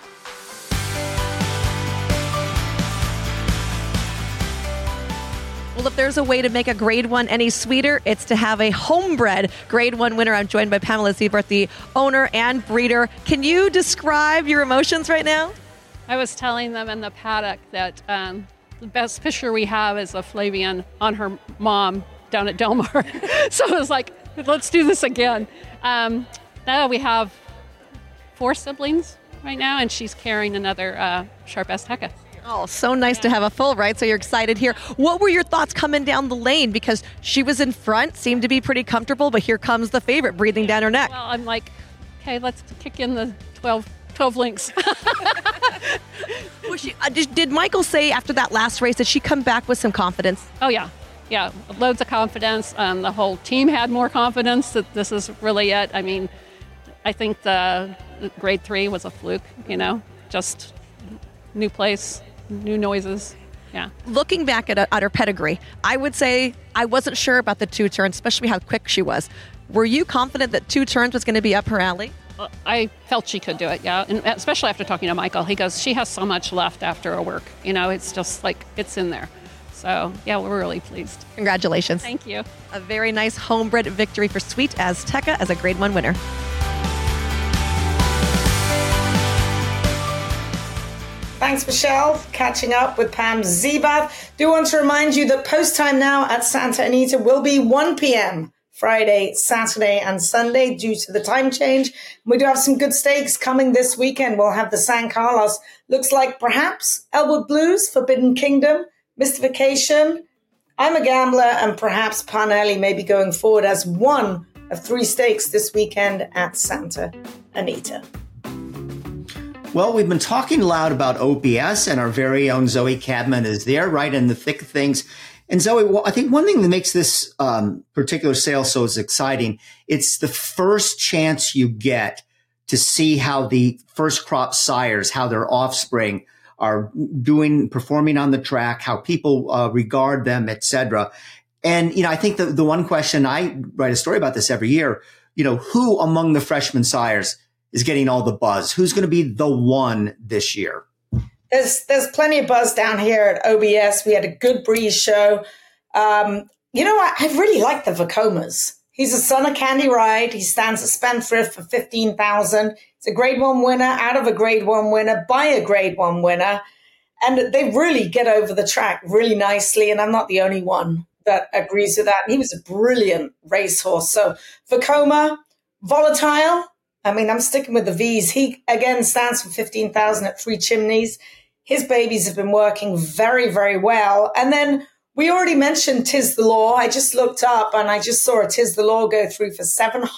Well, if there's a way to make a Grade 1 any sweeter, it's to have a homebred Grade 1 winner. I'm joined by Pamela Zebath, the owner and breeder. Can you describe your emotions right now? I was telling them in the paddock that the best picture we have is of Flavian on her mom down at Del Mar. So it was like, let's do this again. Now we have 4 siblings right now, and she's carrying another Sharp Azteca. Oh, so nice to have a full, right? So you're excited here. What were your thoughts coming down the lane? Because she was in front, seemed to be pretty comfortable, but here comes the favorite breathing down her neck. Well, I'm like, okay, let's kick in the 12 links. Was she, did Michael say after that last race that she come back with some confidence? Oh, yeah. Yeah, loads of confidence. The whole team had more confidence that this is really it. I mean, I think the Grade 3 was a fluke, just new place, new noises. Yeah. Looking back at her pedigree, I would say I wasn't sure about the 2 turns, especially how quick she was. Were you confident that 2 turns was going to be up her alley? I felt she could do it, yeah. And especially after talking to Michael. He goes, she has so much left after her work. It's just like, it's in there. So, yeah, we're really pleased. Congratulations. Thank you. A very nice homebred victory for Sweet Azteca as a Grade 1 winner. Thanks, Michelle. Catching up with Pam Zebath. Do want to remind you that post time now at Santa Anita will be 1 p.m. Friday, Saturday, and Sunday due to the time change. We do have some good stakes coming this weekend. We'll have the San Carlos. Looks like perhaps Elwood Blues, Forbidden Kingdom, Mystification, I'm a Gambler, and perhaps Parnelli may be going forward as one of 3 stakes this weekend at Santa Anita. Well, we've been talking loud about OBS, and our very own Zoe Cadman is there right in the thick of things. And Zoe, I think one thing that makes this particular sale so exciting, it's the first chance you get to see how the first crop sires, how their offspring are performing on the track, how people regard them, etc. And, I think the one question, I write a story about this every year, who among the freshman sires is getting all the buzz? Who's going to be the one this year? There's plenty of buzz down here at OBS. We had a good breeze show. You know what? I really like the Vekomas. He's a son of Candy Ride. He stands at Spendthrift for 15,000. It's a Grade 1 winner, out of a Grade 1 winner, by a Grade 1 winner. And they really get over the track really nicely. And I'm not the only one that agrees with that. He was a brilliant racehorse. So Vekoma, volatile. I mean, I'm sticking with the V's. He, again, stands for 15,000 at Three Chimneys. His babies have been working very, very well. And then we already mentioned Tiz the Law. I just looked up and I just saw a Tiz the Law go through for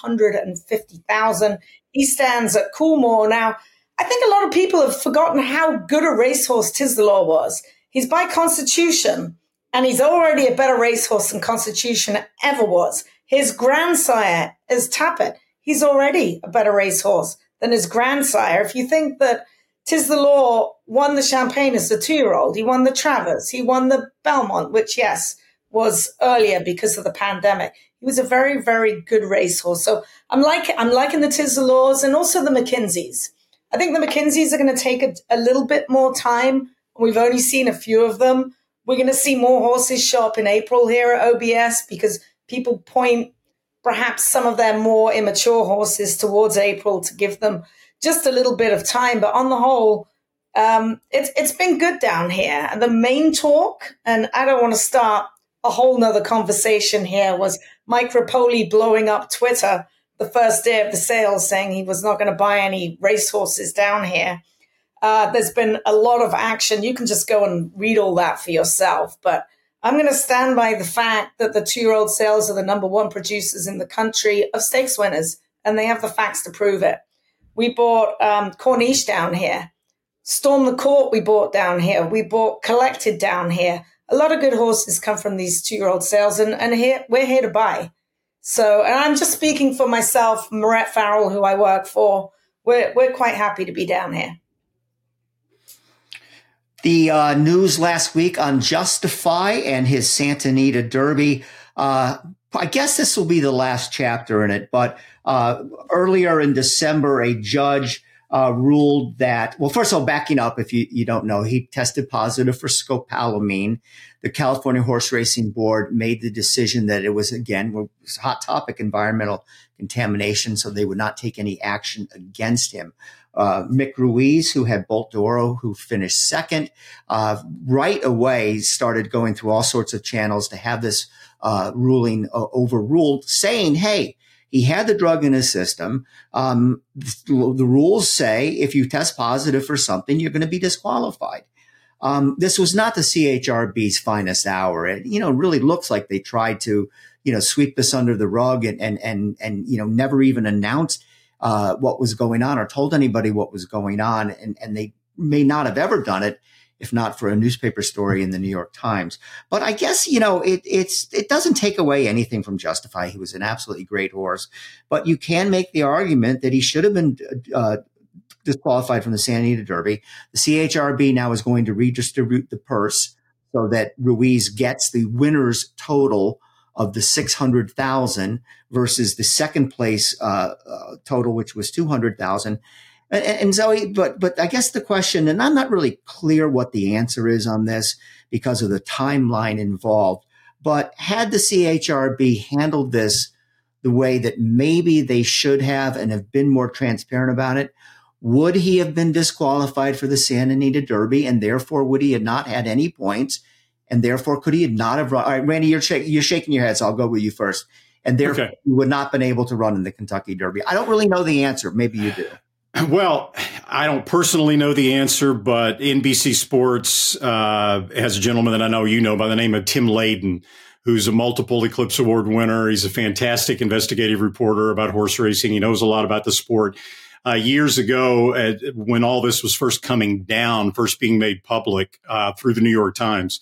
750,000. He stands at Coolmore. Now, I think a lot of people have forgotten how good a racehorse Tiz the Law was. He's by Constitution, and he's already a better racehorse than Constitution ever was. His grandsire is Tappet. He's already a better racehorse than his grandsire. If you think that Tiz the Law won the Champagne as a 2-year-old, he won the Travers, he won the Belmont, which, yes, was earlier because of the pandemic. He was a very, very good racehorse. So I'm liking the Tiz the Laws and also the McKinseys. I think the McKinseys are going to take a little bit more time. We've only seen a few of them. We're going to see more horses show up in April here at OBS because people point perhaps some of their more immature horses towards April to give them just a little bit of time. But on the whole, it's been good down here. And the main talk, and I don't want to start a whole nother conversation here, was Mike Rapoli blowing up Twitter the first day of the sale, saying he was not going to buy any racehorses down here. There's been a lot of action. You can just go and read all that for yourself. But I'm going to stand by the fact that the 2-year-old sales are the number 1 producers in the country of stakes winners, and they have the facts to prove it. We bought Corniche down here. Storm the Court we bought down here. We bought Collected down here. A lot of good horses come from these 2-year-old sales, and here we're here to buy. So, and I'm just speaking for myself, Moret Farrell, who I work for. We're quite happy to be down here. The news last week on Justify and his Santa Anita Derby. I guess this will be the last chapter in it, but earlier in December, a judge ruled that, well, first of all, backing up, if you don't know, he tested positive for scopolamine. The California Horse Racing Board made the decision that it was, again, a hot topic, environmental contamination, so they would not take any action against him. Mick Ruiz, who had Bolt d'Oro, who finished second, right away started going through all sorts of channels to have this ruling overruled, saying, hey, he had the drug in his system. The rules say if you test positive for something, you're going to be disqualified. This was not the CHRB's finest hour. It, really looks like they tried to, sweep this under the rug and never even announced what was going on or told anybody what was going on. And they may not have ever done it if not for a newspaper story in the New York Times. But I guess, it doesn't take away anything from Justify. He was an absolutely great horse, but you can make the argument that he should have been disqualified from the Santa Anita Derby. The CHRB now is going to redistribute the purse so that Ruiz gets the winner's total of the 600,000 versus the second place total, which was 200,000. And Zoe, but I guess the question, and I'm not really clear what the answer is on this because of the timeline involved, but had the CHRB handled this the way that maybe they should have and have been more transparent about it, would he have been disqualified for the Santa Anita Derby, and therefore would he have not had any points, and therefore could he have not have run? All right, Randy, you're shaking your head, so I'll go with you first. And therefore he would not have been able to run in the Kentucky Derby. I don't really know the answer. Maybe you do. Well, I don't personally know the answer, but NBC Sports has a gentleman that I know you know by the name of Tim Layden, who's a multiple Eclipse Award winner. He's a fantastic investigative reporter about horse racing. He knows a lot about the sport. Years ago, when all this was first coming down, first being made public through the New York Times,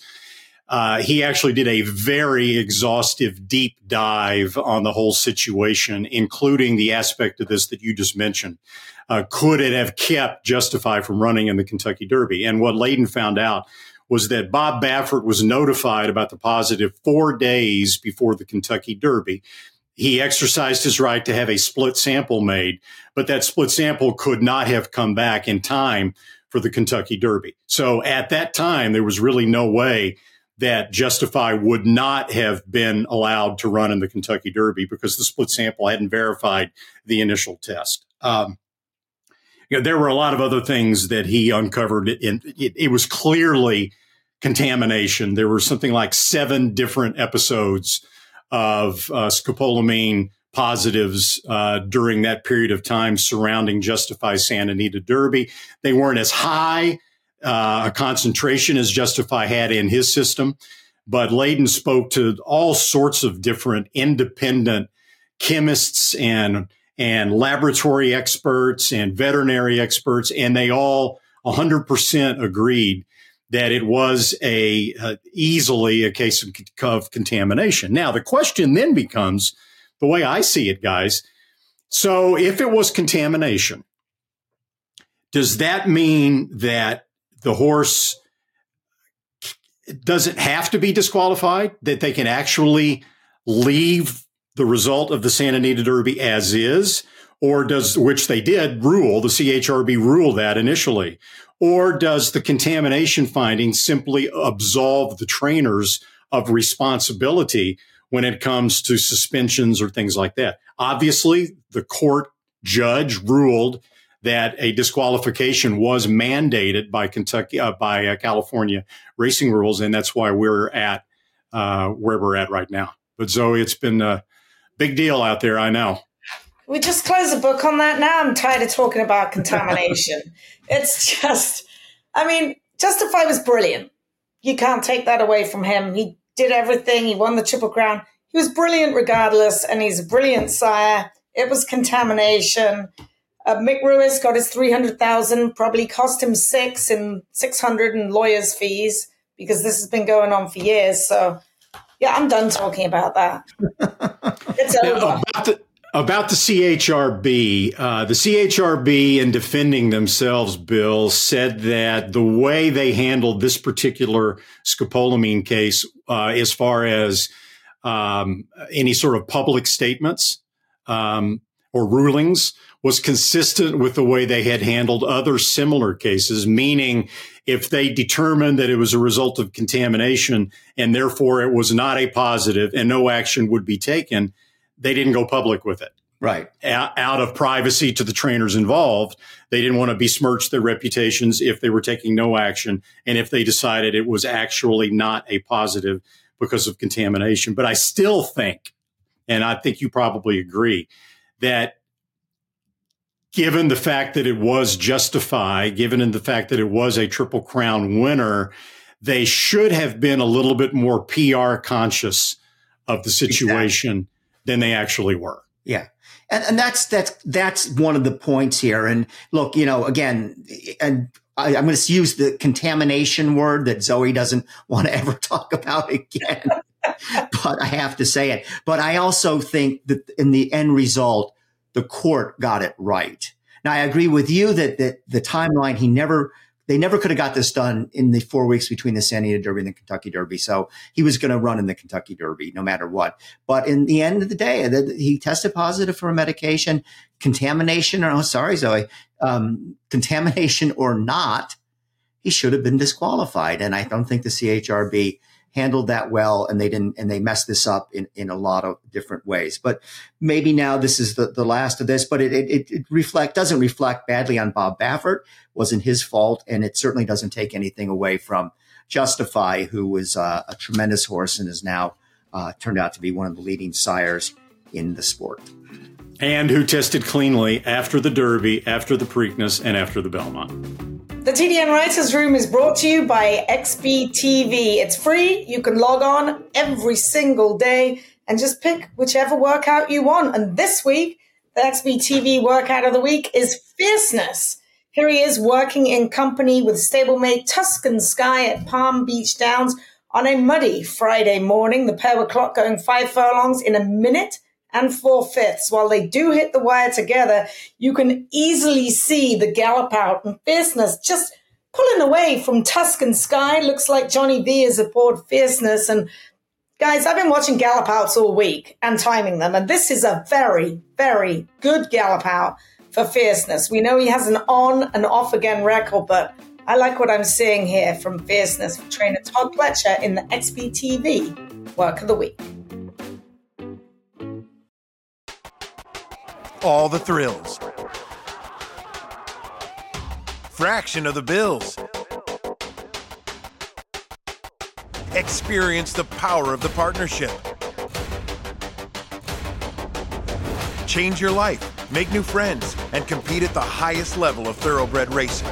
he actually did a very exhaustive deep dive on the whole situation, including the aspect of this that you just mentioned. Could it have kept Justify from running in the Kentucky Derby? And what Layden found out was that Bob Baffert was notified about the positive 4 days before the Kentucky Derby. He exercised his right to have a split sample made, but that split sample could not have come back in time for the Kentucky Derby. So at that time, there was really no way that Justify would not have been allowed to run in the Kentucky Derby because the split sample hadn't verified the initial test. There were a lot of other things that he uncovered. It was clearly contamination. There were something like 7 different episodes of scopolamine positives during that period of time surrounding Justify Santa Anita Derby. They weren't as high a concentration as Justify had in his system, but Layden spoke to all sorts of different independent chemists and laboratory experts and veterinary experts, and they all 100% agreed that it was easily a case of contamination. Now, the question then becomes, the way I see it, guys, so if it was contamination, does that mean that the horse doesn't have to be disqualified, that they can actually leave the result of the Santa Anita Derby as is, or which they did rule, the CHRB ruled that initially, or does the contamination finding simply absolve the trainers of responsibility when it comes to suspensions or things like that? Obviously, the court judge ruled that a disqualification was mandated by California racing rules, and that's why we're at where we're at right now. But Zoe, it's been a big deal out there, I know. We just close the book on that now. I'm tired of talking about contamination. It's just, Justify was brilliant. You can't take that away from him. He did everything. He won the Triple Crown. He was brilliant regardless, and he's a brilliant sire. It was contamination. Mick Ruiz got his $300,000, probably cost him $600 in lawyers' fees because this has been going on for years. So, yeah, I'm done talking about that. It's over. About the CHRB, the CHRB in defending themselves, Bill, said that the way they handled this particular scopolamine case, as far as any sort of public statements or rulings, was consistent with the way they had handled other similar cases, meaning if they determined that it was a result of contamination and therefore it was not a positive and no action would be taken, they didn't go public with it. Right. Out of privacy to the trainers involved. They didn't want to besmirch their reputations if they were taking no action and if they decided it was actually not a positive because of contamination. But I still think, and I think you probably agree, that given the fact that it was Justify, given the fact that it was a Triple Crown winner, they should have been a little bit more PR conscious of the situation than they actually were. Yeah. And that's one of the points here. And look, again, and I'm going to use the contamination word that Zoe doesn't want to ever talk about again, but I have to say it. But I also think that in the end result, the court got it right. Now, I agree with you that the timeline, they never could have got this done in the 4 weeks between the Santa Anita Derby and the Kentucky Derby. So he was going to run in the Kentucky Derby no matter what. But in the end of the day, he tested positive for a medication, contamination or not, he should have been disqualified. And I don't think the CHRB handled that well, and they messed this up in a lot of different ways. But maybe now this is the last of this, but it doesn't reflect badly on Bob Baffert. Wasn't his fault, and it certainly doesn't take anything away from Justify, who was a tremendous horse and is now turned out to be one of the leading sires in the sport. And who tested cleanly after the Derby, after the Preakness, and after the Belmont. The TDN Writers Room is brought to you by XBTV. It's free. You can log on every single day and just pick whichever workout you want. And this week, the XBTV workout of the week is Fierceness. Here he is working in company with stablemate Tuscan Sky at Palm Beach Downs on a muddy Friday morning. The pair were clocked going 5 furlongs in 1 minute and 4/5. While they do hit the wire together, you can easily see the gallop out and Fierceness just pulling away from Tuscan Sky. Looks like Johnny V is aboard Fierceness. And guys, I've been watching gallop outs all week and timing them. And this is a very, very good gallop out for Fierceness. We know he has an on and off again record, but I like what I'm seeing here from Fierceness for trainer Todd Pletcher in the XBTV Work of the Week. All the thrills. Fraction of the bills. Experience the power of the partnership. Change your life, make new friends, and compete at the highest level of thoroughbred racing.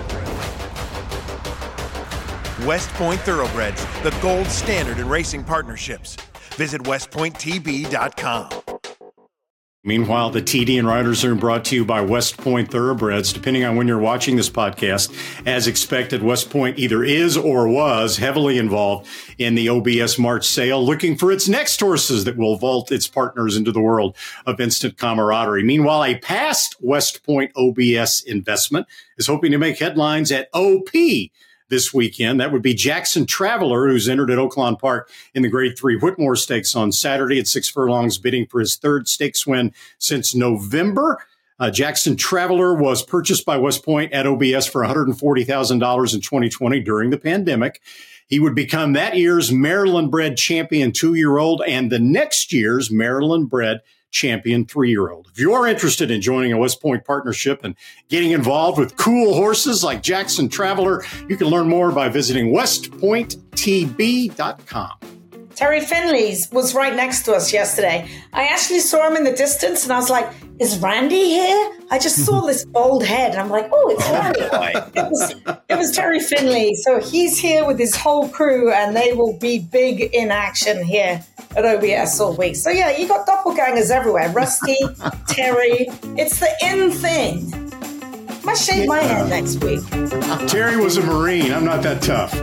West Point Thoroughbreds, the gold standard in racing partnerships. Visit westpointtb.com. Meanwhile, the TD and Riders are brought to you by West Point Thoroughbreds. Depending on when you're watching this podcast, as expected, West Point either is or was heavily involved in the OBS March sale, looking for its next horses that will vault its partners into the world of instant camaraderie. Meanwhile, a past West Point OBS investment is hoping to make headlines at OP this weekend. That would be Jackson Traveler, who's entered at Oaklawn Park in the Grade 3 Whitmore Stakes on Saturday at 6 furlongs, bidding for his third stakes win since November. Jackson Traveler was purchased by West Point at OBS for $140,000 in 2020 during the pandemic. He would become that year's Maryland-bred champion 2-year-old and the next year's Maryland-bred champion 3-year-old. If you're interested in joining a West Point partnership and getting involved with cool horses like Jackson Traveler, you can learn more by visiting westpointtb.com. Terry Finley's was right next to us yesterday. I actually saw him in the distance and I was like, is Randy here? I just saw this bald head and I'm like, oh, it's Randy. It was Terry Finley. So he's here with his whole crew and they will be big in action here at OBS all week. So yeah, you got doppelgangers everywhere. Rusty, Terry, it's the in thing. I might shave my head next week. Terry was a Marine. I'm not that tough.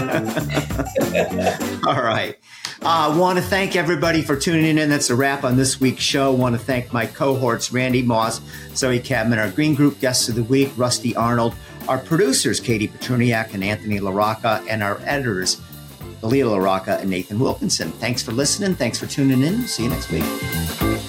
All right. I want to thank everybody for tuning in. That's a wrap on this week's show. I want to thank my cohorts, Randy Moss, Zoe Cadman, our Green Group guests of the week, Rusty Arnold, our producers, Katie Petruniak and Anthony LaRocca, and our editors, Leah LaRocca and Nathan Wilkinson. Thanks for listening. Thanks for tuning in. See you next week.